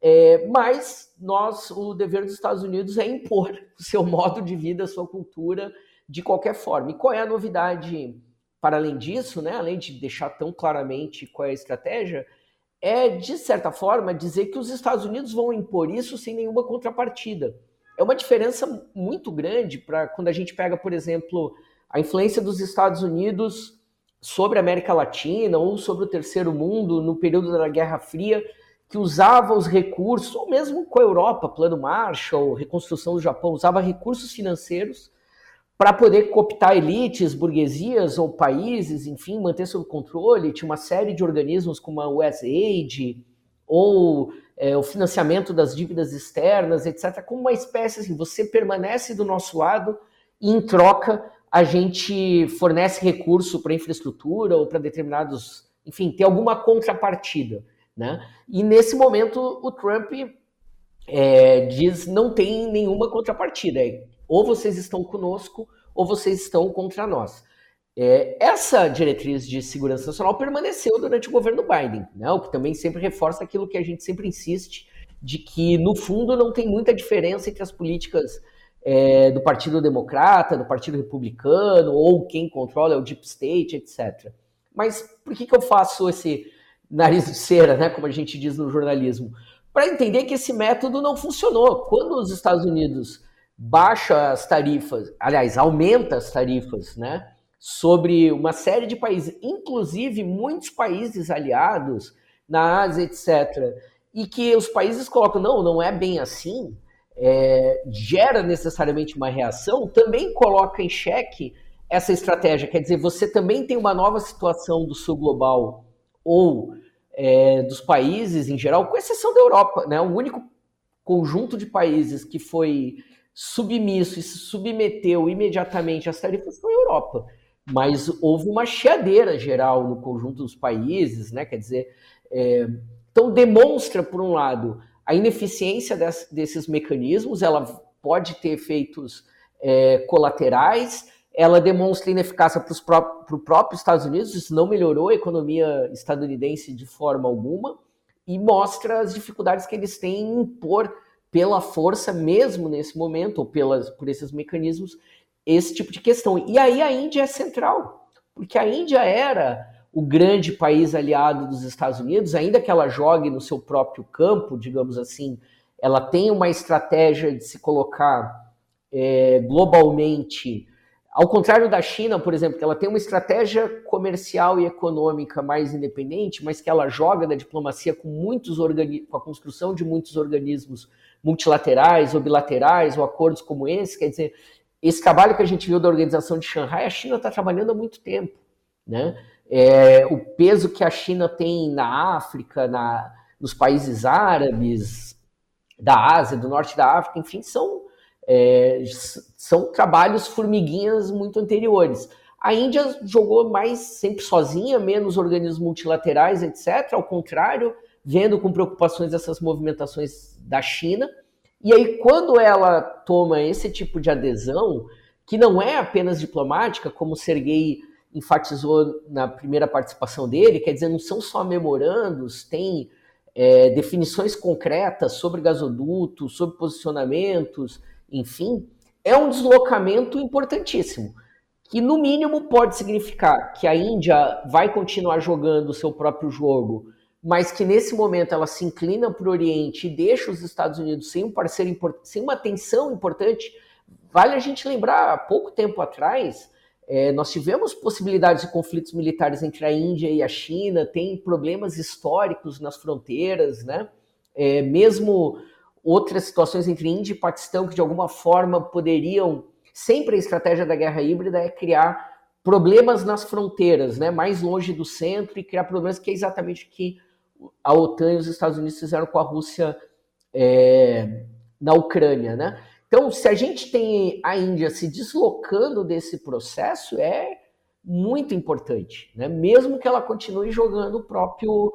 mas o dever dos Estados Unidos é impor o seu modo de vida, a sua cultura, de qualquer forma. E qual é a novidade, para além disso, né, além de deixar tão claramente qual é a estratégia, de certa forma, dizer que os Estados Unidos vão impor isso sem nenhuma contrapartida. É uma diferença muito grande para quando a gente pega, por exemplo, a influência dos Estados Unidos sobre a América Latina ou sobre o Terceiro Mundo no período da Guerra Fria, que usava os recursos, ou mesmo com a Europa, Plano Marshall, reconstrução do Japão, usava recursos financeiros para poder cooptar elites, burguesias ou países, enfim, manter sob controle. Tinha uma série de organismos como a USAID, ou o financiamento das dívidas externas, etc., como uma espécie assim, você permanece do nosso lado e em troca a gente fornece recurso para infraestrutura ou para determinados, enfim, ter alguma contrapartida. Né? E nesse momento o Trump diz não tem nenhuma contrapartida, ou vocês estão conosco ou vocês estão contra nós. Essa diretriz de segurança nacional permaneceu durante o governo Biden, né? O que também sempre reforça aquilo que a gente sempre insiste, de que, no fundo, não tem muita diferença entre as políticas do Partido Democrata, do Partido Republicano, ou quem controla é o Deep State, etc. Mas por que eu faço esse nariz de cera, né, como a gente diz no jornalismo? Para entender que esse método não funcionou. Quando os Estados Unidos baixa as tarifas, aliás, aumenta as tarifas, né, sobre uma série de países, inclusive muitos países aliados na Ásia, etc., e que os países colocam, não é bem assim, gera necessariamente uma reação, também coloca em xeque essa estratégia. Quer dizer, você também tem uma nova situação do sul global ou dos países em geral, com exceção da Europa, né? O único conjunto de países que foi submisso e se submeteu imediatamente às tarifas foi a Europa. Mas houve uma chiadeira geral no conjunto dos países, né? Quer dizer, então demonstra, por um lado, a ineficiência desses mecanismos, ela pode ter efeitos colaterais, ela demonstra ineficácia para o próprio Estados Unidos, isso não melhorou a economia estadunidense de forma alguma, e mostra as dificuldades que eles têm em impor pela força, mesmo nesse momento, ou por esses mecanismos, esse tipo de questão. E aí a Índia é central, porque a Índia era o grande país aliado dos Estados Unidos, ainda que ela jogue no seu próprio campo, digamos assim, ela tem uma estratégia de se colocar globalmente, ao contrário da China, por exemplo, que ela tem uma estratégia comercial e econômica mais independente, mas que ela joga da diplomacia com a construção de muitos organismos multilaterais ou bilaterais, ou acordos como esse. Quer dizer, esse trabalho que a gente viu da Organização de Xangai, a China está trabalhando há muito tempo, né? O peso que a China tem na África, nos países árabes, da Ásia, do norte da África, enfim, são trabalhos formiguinhas muito anteriores. A Índia jogou mais sempre sozinha, menos organismos multilaterais, etc., ao contrário, vendo com preocupações essas movimentações da China. E aí, quando ela toma esse tipo de adesão, que não é apenas diplomática, como o Sergei enfatizou na primeira participação dele, quer dizer, não são só memorandos, tem definições concretas sobre gasodutos, sobre posicionamentos, enfim, é um deslocamento importantíssimo, que no mínimo pode significar que a Índia vai continuar jogando o seu próprio jogo, mas que nesse momento ela se inclina para o Oriente e deixa os Estados Unidos sem um parceiro sem uma atenção importante. Vale a gente lembrar, há pouco tempo atrás, nós tivemos possibilidades de conflitos militares entre a Índia e a China, tem problemas históricos nas fronteiras, né? Mesmo outras situações entre Índia e Paquistão que de alguma forma poderiam, sempre a estratégia da guerra híbrida é criar problemas nas fronteiras, né? Mais longe do centro, e criar problemas, que é exatamente o que a OTAN e os Estados Unidos fizeram com a Rússia na Ucrânia, né? Então, se a gente tem a Índia se deslocando desse processo, é muito importante, né? Mesmo que ela continue jogando o próprio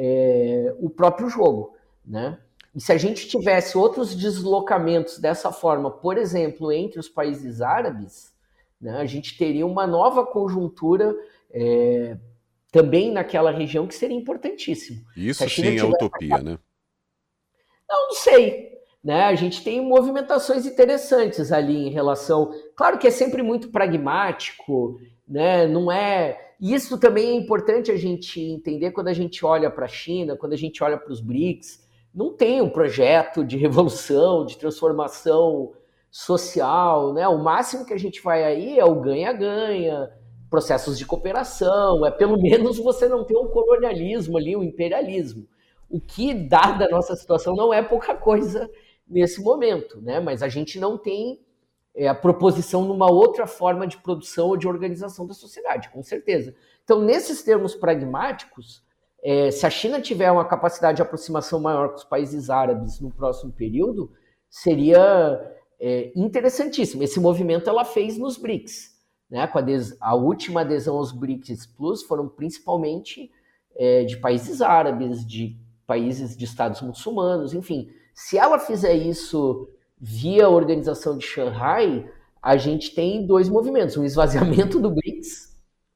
jogo, né? E se a gente tivesse outros deslocamentos dessa forma, por exemplo, entre os países árabes, né, a gente teria uma nova conjuntura também naquela região, que seria importantíssimo. Isso sim é utopia, né? Não sei. Né? A gente tem movimentações interessantes ali em relação... Claro que é sempre muito pragmático, né? Não é... Isso também é importante a gente entender quando a gente olha para a China, quando a gente olha para os BRICS. Não tem um projeto de revolução, de transformação social, né? O máximo que a gente vai aí é o ganha-ganha, processos de cooperação, pelo menos você não ter um colonialismo ali, um imperialismo. O que, dada a nossa situação, não é pouca coisa nesse momento, né? Mas a gente não tem a proposição numa outra forma de produção ou de organização da sociedade, com certeza. Então, nesses termos pragmáticos, se a China tiver uma capacidade de aproximação maior com os países árabes no próximo período, seria interessantíssimo. Esse movimento ela fez nos BRICS, né? A última adesão aos BRICS Plus foram principalmente de países árabes, de países de estados muçulmanos, enfim. Se ela fizer isso via a Organização de Xangai, a gente tem dois movimentos, um esvaziamento do BRICS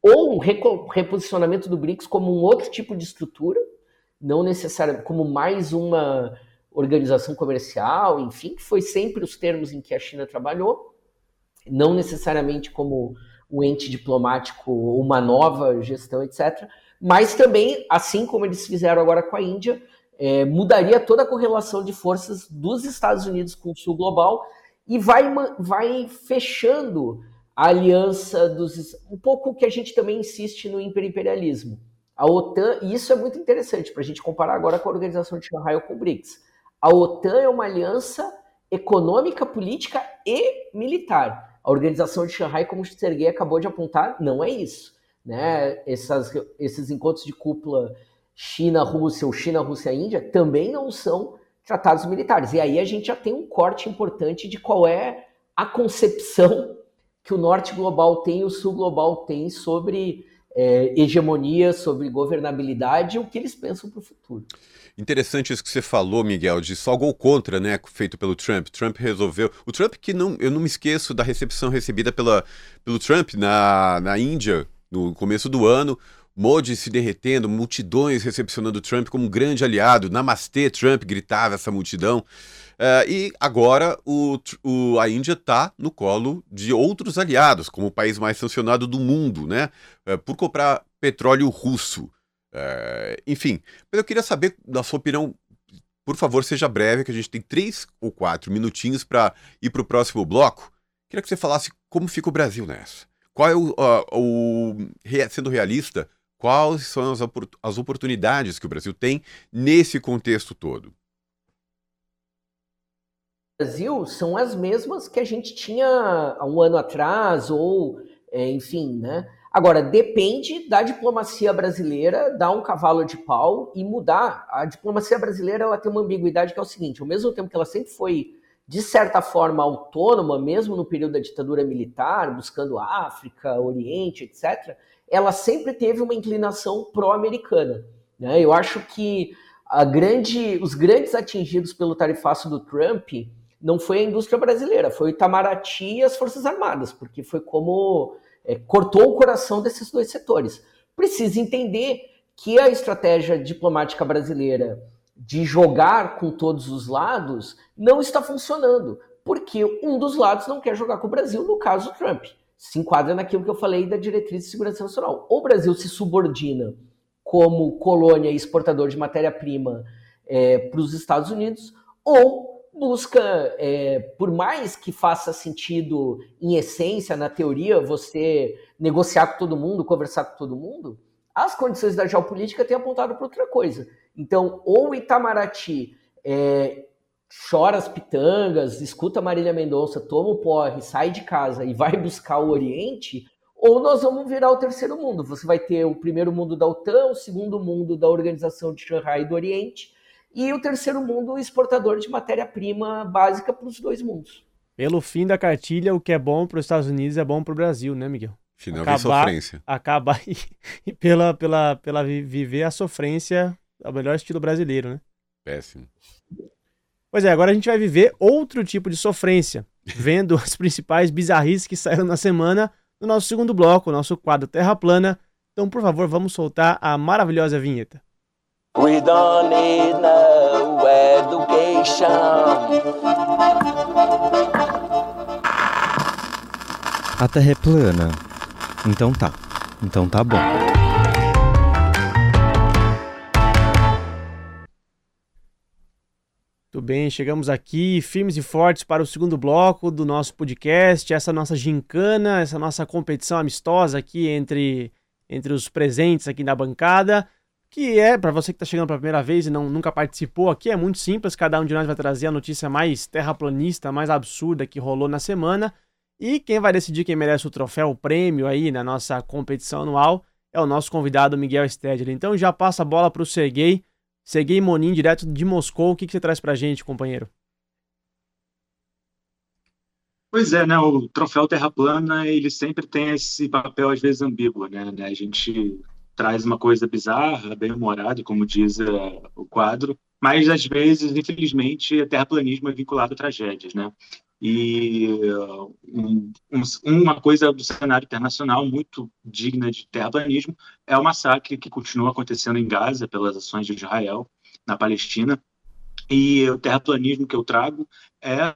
ou um reposicionamento do BRICS como um outro tipo de estrutura, não necessariamente como mais uma organização comercial, enfim, que foi sempre os termos em que a China trabalhou, não necessariamente como um ente diplomático, uma nova gestão, etc., mas também, assim como eles fizeram agora com a Índia, mudaria toda a correlação de forças dos Estados Unidos com o Sul Global e vai fechando a aliança um pouco o que a gente também insiste no imperialismo. A OTAN, e isso é muito interessante para a gente comparar agora com a Organização de Xangai ou com o BRICS. A OTAN é uma aliança econômica, política e militar. A Organização de Xangai, como o Sergei acabou de apontar, não é isso. Né? Esses encontros de cúpula China-Rússia ou China-Rússia-Índia também não são tratados militares. E aí a gente já tem um corte importante de qual é a concepção que o Norte global tem e o Sul global tem sobre hegemonia, sobre governabilidade e o que eles pensam para o futuro. Interessante isso que você falou, Miguel, de só gol contra, né, feito pelo Trump. Trump resolveu... O Trump que eu não me esqueço da recepção recebida pelo Trump na Índia, no começo do ano, Modi se derretendo, multidões recepcionando o Trump como um grande aliado. Namastê, Trump, gritava essa multidão. E agora a Índia está no colo de outros aliados, como o país mais sancionado do mundo, né, por comprar petróleo russo. Enfim, mas eu queria saber, da sua opinião, por favor, seja breve, que a gente tem 3 ou 4 minutinhos para ir para o próximo bloco. Queria que você falasse como fica o Brasil nessa. Qual é sendo realista, quais são as oportunidades que o Brasil tem nesse contexto todo? Brasil são as mesmas que a gente tinha há um ano atrás, ou enfim, né? Agora, depende da diplomacia brasileira dar um cavalo de pau e mudar. A diplomacia brasileira ela tem uma ambiguidade que é o seguinte: ao mesmo tempo que ela sempre foi, de certa forma, autônoma, mesmo no período da ditadura militar, buscando África, Oriente, etc., ela sempre teve uma inclinação pró-americana. Né? Eu acho que os grandes atingidos pelo tarifaço do Trump não foi a indústria brasileira, foi o Itamaraty e as Forças Armadas, porque foi como cortou o coração desses dois setores. Precisa entender que a estratégia diplomática brasileira de jogar com todos os lados não está funcionando, porque um dos lados não quer jogar com o Brasil, no caso Trump. Se enquadra naquilo que eu falei da diretriz de segurança nacional. Ou o Brasil se subordina como colônia e exportador de matéria-prima para os Estados Unidos, ou busca, por mais que faça sentido em essência, na teoria, você negociar com todo mundo, conversar com todo mundo, as condições da geopolítica têm apontado para outra coisa. Então, ou o Itamaraty chora as pitangas, escuta Marília Mendonça, toma o porre, sai de casa e vai buscar o Oriente, ou nós vamos virar o terceiro mundo. Você vai ter o primeiro mundo da OTAN, o segundo mundo da Organização de Xangai do Oriente, e o terceiro mundo, exportador de matéria-prima básica para os dois mundos. Pelo fim da cartilha, o que é bom para os Estados Unidos é bom para o Brasil, né, Miguel? Final vem sofrência. Acabar e pela viver a sofrência ao melhor estilo brasileiro, né? Péssimo. Pois é, agora a gente vai viver outro tipo de sofrência, vendo as principais bizarrices que saíram na semana no nosso segundo bloco, o nosso quadro Terra Plana. Então, por favor, vamos soltar a maravilhosa vinheta. We don't need no education. A Terra é plana. Então tá bom. Muito bem, chegamos aqui firmes e fortes para o segundo bloco do nosso podcast, essa nossa gincana, essa nossa competição amistosa aqui entre os presentes aqui na bancada, que para você que está chegando pela primeira vez e nunca participou aqui, é muito simples, cada um de nós vai trazer a notícia mais terraplanista, mais absurda que rolou na semana, e quem vai decidir quem merece o troféu, o prêmio aí na nossa competição anual, é o nosso convidado Miguel Stedler. Então já passa a bola para o Sergei Monin, direto de Moscou. O que você traz pra gente, companheiro? Pois é, né? O troféu Terra Plana, ele sempre tem esse papel, às vezes, ambíguo, né? A gente traz uma coisa bizarra, bem-humorada, como diz o quadro, mas, às vezes, infelizmente, o terraplanismo é vinculado a tragédias, né? E uma coisa do cenário internacional muito digna de terraplanismo é o massacre que continua acontecendo em Gaza pelas ações de Israel na Palestina. E o terraplanismo que eu trago é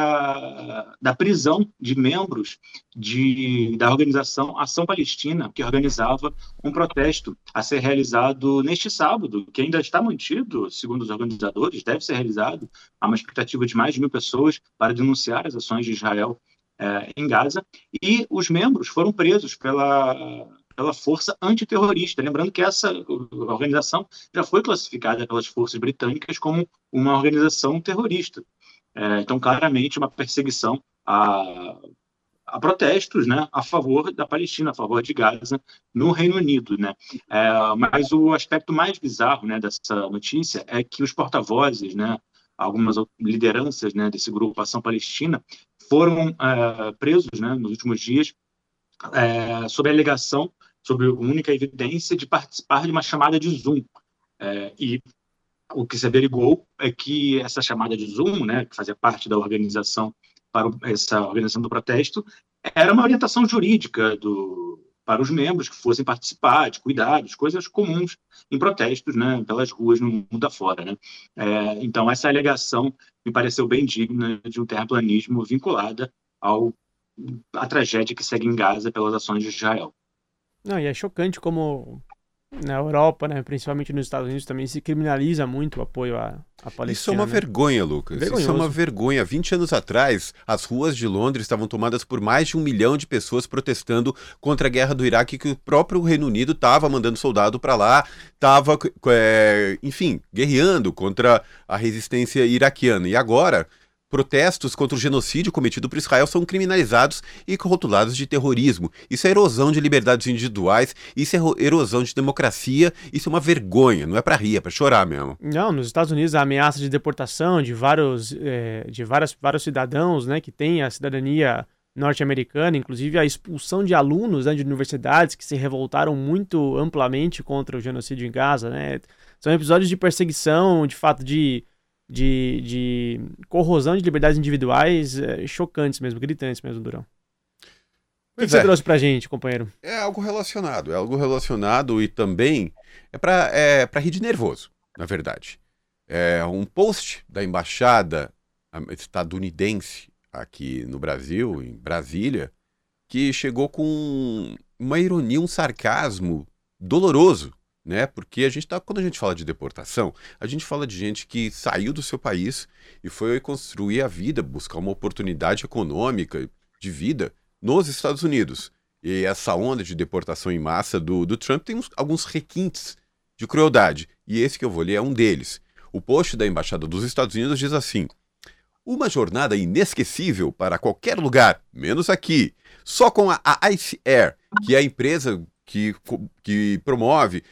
da prisão de membros da organização Ação Palestina, que organizava um protesto a ser realizado neste sábado, que ainda está mantido, segundo os organizadores, deve ser realizado. Há uma expectativa de mais de 1.000 pessoas para denunciar as ações de Israel em Gaza. E os membros foram presos pela força antiterrorista. Lembrando que essa organização já foi classificada pelas forças britânicas como uma organização terrorista. Então, claramente, uma perseguição a protestos, né, a favor da Palestina, a favor de Gaza, no Reino Unido, né? Mas o aspecto mais bizarro, né, dessa notícia é que os porta-vozes, né, algumas lideranças, né, desse grupo Ação Palestina foram presos, né, nos últimos dias sob a alegação, sob a única evidência de participar de uma chamada de Zoom. E o que se averigou é que essa chamada de Zoom, né, que fazia parte da organização para essa organização do protesto, era uma orientação jurídica para os membros que fossem participar de cuidados, coisas comuns em protestos, né, pelas ruas no mundo afora, né? Então, essa alegação me pareceu bem digna de um terraplanismo vinculada à tragédia que segue em Gaza pelas ações de Israel. Não, e é chocante como na Europa, né, principalmente nos Estados Unidos, também se criminaliza muito o apoio à Palestina. Isso é uma vergonha, Lucas. Vergonhoso. Isso é uma vergonha. 20 anos atrás, as ruas de Londres estavam tomadas por mais de 1 milhão de pessoas protestando contra a guerra do Iraque, que o próprio Reino Unido estava mandando soldado para lá, estava, enfim, guerreando contra a resistência iraquiana. E agora, protestos contra o genocídio cometido por Israel são criminalizados e rotulados de terrorismo. Isso é erosão de liberdades individuais, isso é erosão de democracia, isso é uma vergonha, não é para rir, é para chorar mesmo. Não, nos Estados Unidos a ameaça de deportação de vários cidadãos, né, que têm a cidadania norte-americana, inclusive a expulsão de alunos, né, de universidades que se revoltaram muito amplamente contra o genocídio em Gaza, né? São episódios de perseguição, de fato, de corrosão de liberdades individuais chocantes mesmo, gritantes mesmo, Durão. O que você trouxe pra gente, companheiro? É algo relacionado e também é pra rir de nervoso, na verdade. É um post da embaixada estadunidense aqui no Brasil, em Brasília, que chegou com uma ironia, um sarcasmo doloroso, né? Porque quando a gente fala de deportação, a gente fala de gente que saiu do seu país e foi construir a vida, buscar uma oportunidade econômica de vida nos Estados Unidos. E essa onda de deportação em massa do Trump tem alguns requintes de crueldade. E esse que eu vou ler é um deles. O post da Embaixada dos Estados Unidos diz assim: uma jornada inesquecível para qualquer lugar, menos aqui. Só com a Ice Air, que é a empresa que promove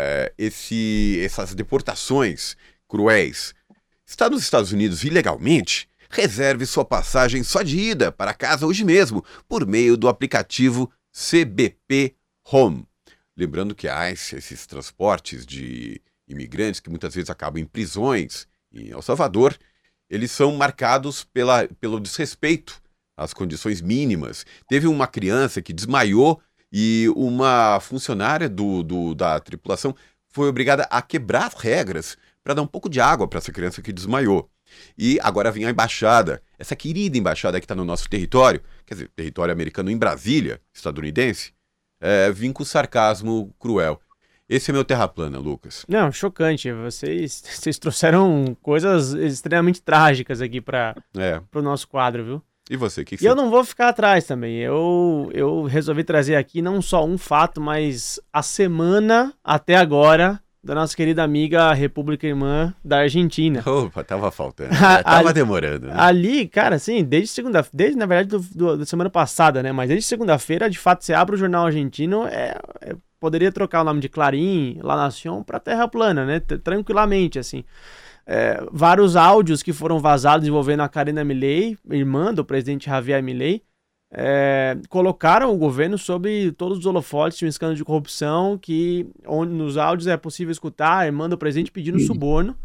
essas deportações cruéis. Está nos Estados Unidos ilegalmente? Reserve sua passagem só de ida para casa hoje mesmo, por meio do aplicativo CBP Home. Lembrando que a ICE, esses transportes de imigrantes que muitas vezes acabam em prisões em El Salvador, eles são marcados pelo desrespeito às condições mínimas. Teve uma criança que desmaiou e uma funcionária da tripulação foi obrigada a quebrar as regras para dar um pouco de água para essa criança que desmaiou. E agora vem a embaixada, essa querida embaixada que está no nosso território, quer dizer, território americano em Brasília, estadunidense, vim com sarcasmo cruel. Esse é meu terra plana, Lucas. Não, chocante. Vocês trouxeram coisas extremamente trágicas aqui para o nosso quadro, viu? E você, E eu não vou ficar atrás também. Eu resolvi trazer aqui não só um fato, mas a semana até agora da nossa querida amiga República Irmã da Argentina. Opa, tava faltando. Tava demorando. Né? Ali, cara, assim, desde na verdade, da semana passada, né? Mas desde segunda-feira, de fato, você abre o jornal argentino, poderia trocar o nome de Clarim, La Nación, pra Terra Plana, né? Tranquilamente, assim. Vários áudios que foram vazados envolvendo a Karina Milei, irmã do presidente Javier Milei, colocaram o governo sob todos os holofotes de um escândalo de corrupção onde nos áudios é possível escutar a irmã do presidente pedindo suborno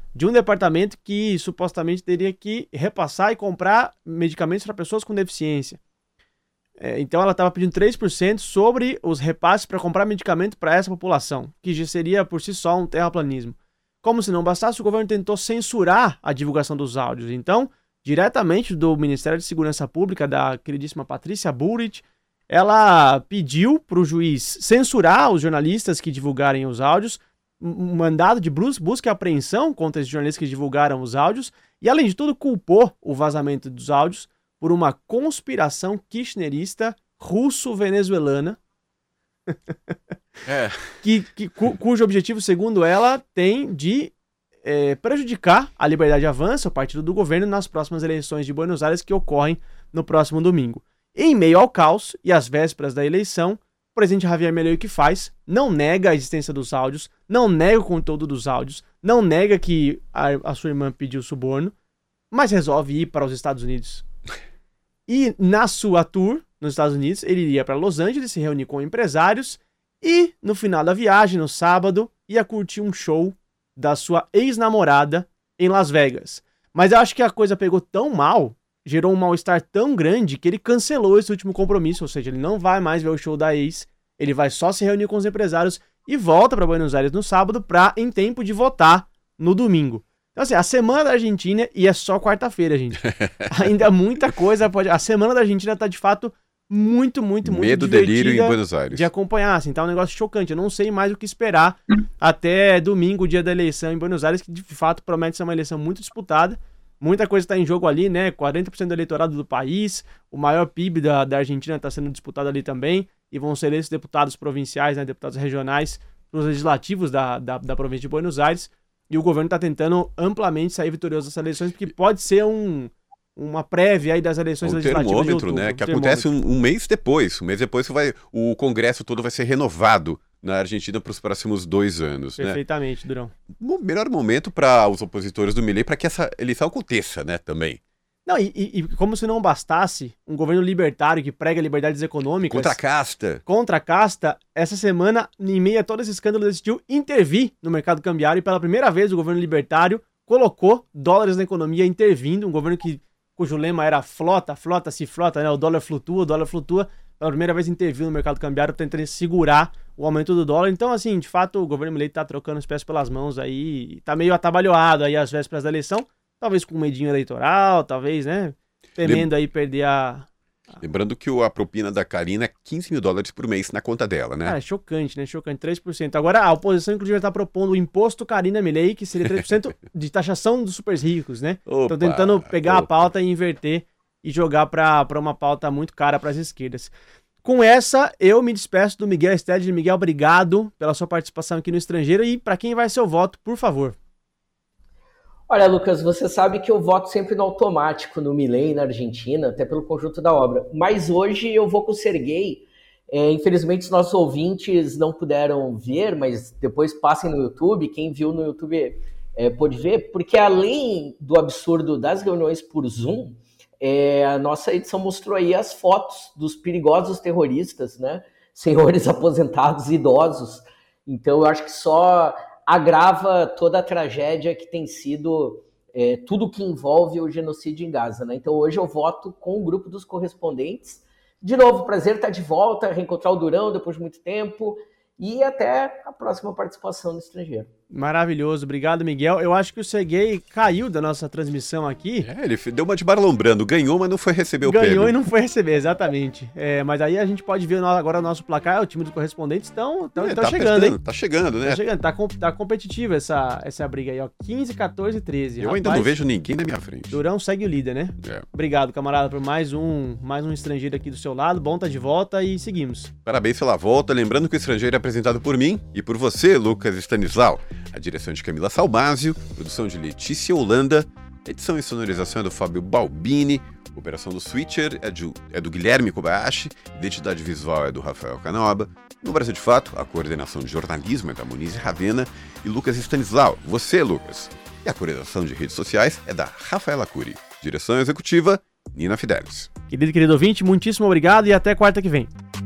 de um departamento que supostamente teria que repassar e comprar medicamentos para pessoas com deficiência. Então ela estava pedindo 3% sobre os repasses para comprar medicamento para essa população, que já seria por si só um terraplanismo. Como se não bastasse, o governo tentou censurar a divulgação dos áudios. Então, diretamente do Ministério de Segurança Pública, da queridíssima Patrícia Bullrich, ela pediu para o juiz censurar os jornalistas que divulgarem os áudios, um mandado de busca e apreensão contra esses jornalistas que divulgaram os áudios, e além de tudo culpou o vazamento dos áudios por uma conspiração kirchnerista russo-venezuelana, cujo objetivo, segundo ela, tem de prejudicar a Liberdade Avança, o partido do governo, nas próximas eleições de Buenos Aires que ocorrem no próximo domingo. Em meio ao caos e às vésperas da eleição, o presidente Javier Milei o que faz? Não nega a existência dos áudios, não nega o conteúdo dos áudios, não nega que a sua irmã pediu suborno, mas resolve ir para os Estados Unidos. E na sua tour nos Estados Unidos, ele iria para Los Angeles se reunir com empresários e, no final da viagem, no sábado, ia curtir um show da sua ex-namorada em Las Vegas. Mas eu acho que a coisa pegou tão mal, gerou um mal-estar tão grande, que ele cancelou esse último compromisso, ou seja, ele não vai mais ver o show da ex, ele vai só se reunir com os empresários e volta para Buenos Aires no sábado em tempo de votar no domingo. Então assim, a semana da Argentina, e é só quarta-feira, gente, ainda muita coisa pode... A semana da Argentina tá de fato muito medo, delírio em Buenos Aires. De acompanhar, assim, tá um negócio chocante. Eu não sei mais o que esperar até domingo, dia da eleição em Buenos Aires, que de fato promete ser uma eleição muito disputada. Muita coisa está em jogo ali, né? 40% do eleitorado do país, o maior PIB da Argentina está sendo disputado ali também, e vão ser esses deputados provinciais, né? Deputados regionais, os legislativos da província de Buenos Aires, e o governo está tentando amplamente sair vitorioso dessas eleições, porque pode ser uma prévia aí das eleições legislativas de outubro, né? Que acontece um mês depois. Um mês depois o Congresso todo vai ser renovado na Argentina para os próximos 2 anos. Perfeitamente, né? Durão. O melhor momento para os opositores do Milei para que essa eleição aconteça, né? Também. Não, e como se não bastasse, um governo libertário que prega liberdades econômicas... Contra a casta, essa semana, em meio a todo esse escândalo, decidiu intervir no mercado cambiário e pela primeira vez o governo libertário colocou dólares na economia intervindo, um governo cujo lema era flota, né? O dólar flutua. Pela primeira vez interviu no mercado cambiário tentando segurar o aumento do dólar. Então, assim, de fato, o governo Milei tá trocando os pés pelas mãos aí, tá meio atabalhoado aí às vésperas da eleição, talvez com um medinho eleitoral, talvez, né? Temendo aí perder Lembrando que a propina da Karina é $15 mil por mês na conta dela, né? Cara, é chocante, né? Chocante, 3%. Agora, a oposição, inclusive, está propondo o imposto Karina Milei, que seria 3% de taxação dos super ricos, né? Estão tentando pegar a pauta e inverter e jogar para uma pauta muito cara para as esquerdas. Com essa, eu me despeço do Miguel Stedley. Miguel, obrigado pela sua participação aqui no Estrangeiro. E para quem vai seu voto, por favor? Olha, Lucas, você sabe que eu voto sempre no automático no Milei, na Argentina, até pelo conjunto da obra. Mas hoje eu vou com o Serguei. Infelizmente, os nossos ouvintes não puderam ver, mas depois passem no YouTube. Quem viu no YouTube pôde ver, porque além do absurdo das reuniões por Zoom, a nossa edição mostrou aí as fotos dos perigosos terroristas, né? Senhores aposentados, idosos. Então, eu acho que só agrava toda a tragédia que tem sido tudo que envolve o genocídio em Gaza, né? Então, hoje eu voto com o grupo dos correspondentes. De novo, prazer estar de volta, reencontrar o Durão depois de muito tempo e até a próxima participação no Estrangeiro. Maravilhoso, obrigado, Miguel. Eu acho que o Serguei caiu da nossa transmissão aqui. Ele deu uma de Barlombrando, ganhou, mas não foi receber o prêmio. Ganhou e não foi receber, exatamente. Mas aí a gente pode ver agora o nosso placar, o time dos correspondentes estão chegando, hein? Tá chegando, né? Tá chegando, tá competitiva essa briga aí, ó. 15, 14, 13. Eu ainda não vejo ninguém na minha frente. Durão segue o líder, né? Obrigado, camarada, por mais um estrangeiro aqui do seu lado. Bom tá de volta e seguimos. Parabéns pela volta. Lembrando que o Estrangeiro é apresentado por mim e por você, Lucas Stanislau. A direção de Camila Salmásio, produção de Letícia Holanda, edição e sonorização é do Fábio Balbini, operação do Switcher é do Guilherme Kobayashi, identidade visual é do Rafael Canoba, no Brasil de Fato, a coordenação de jornalismo é da Monize Ravena e Lucas Stanislau, você, Lucas. E a coordenação de redes sociais é da Rafaela Cury. Direção executiva, Nina Fidelis. Querido ouvinte, muitíssimo obrigado e até quarta que vem.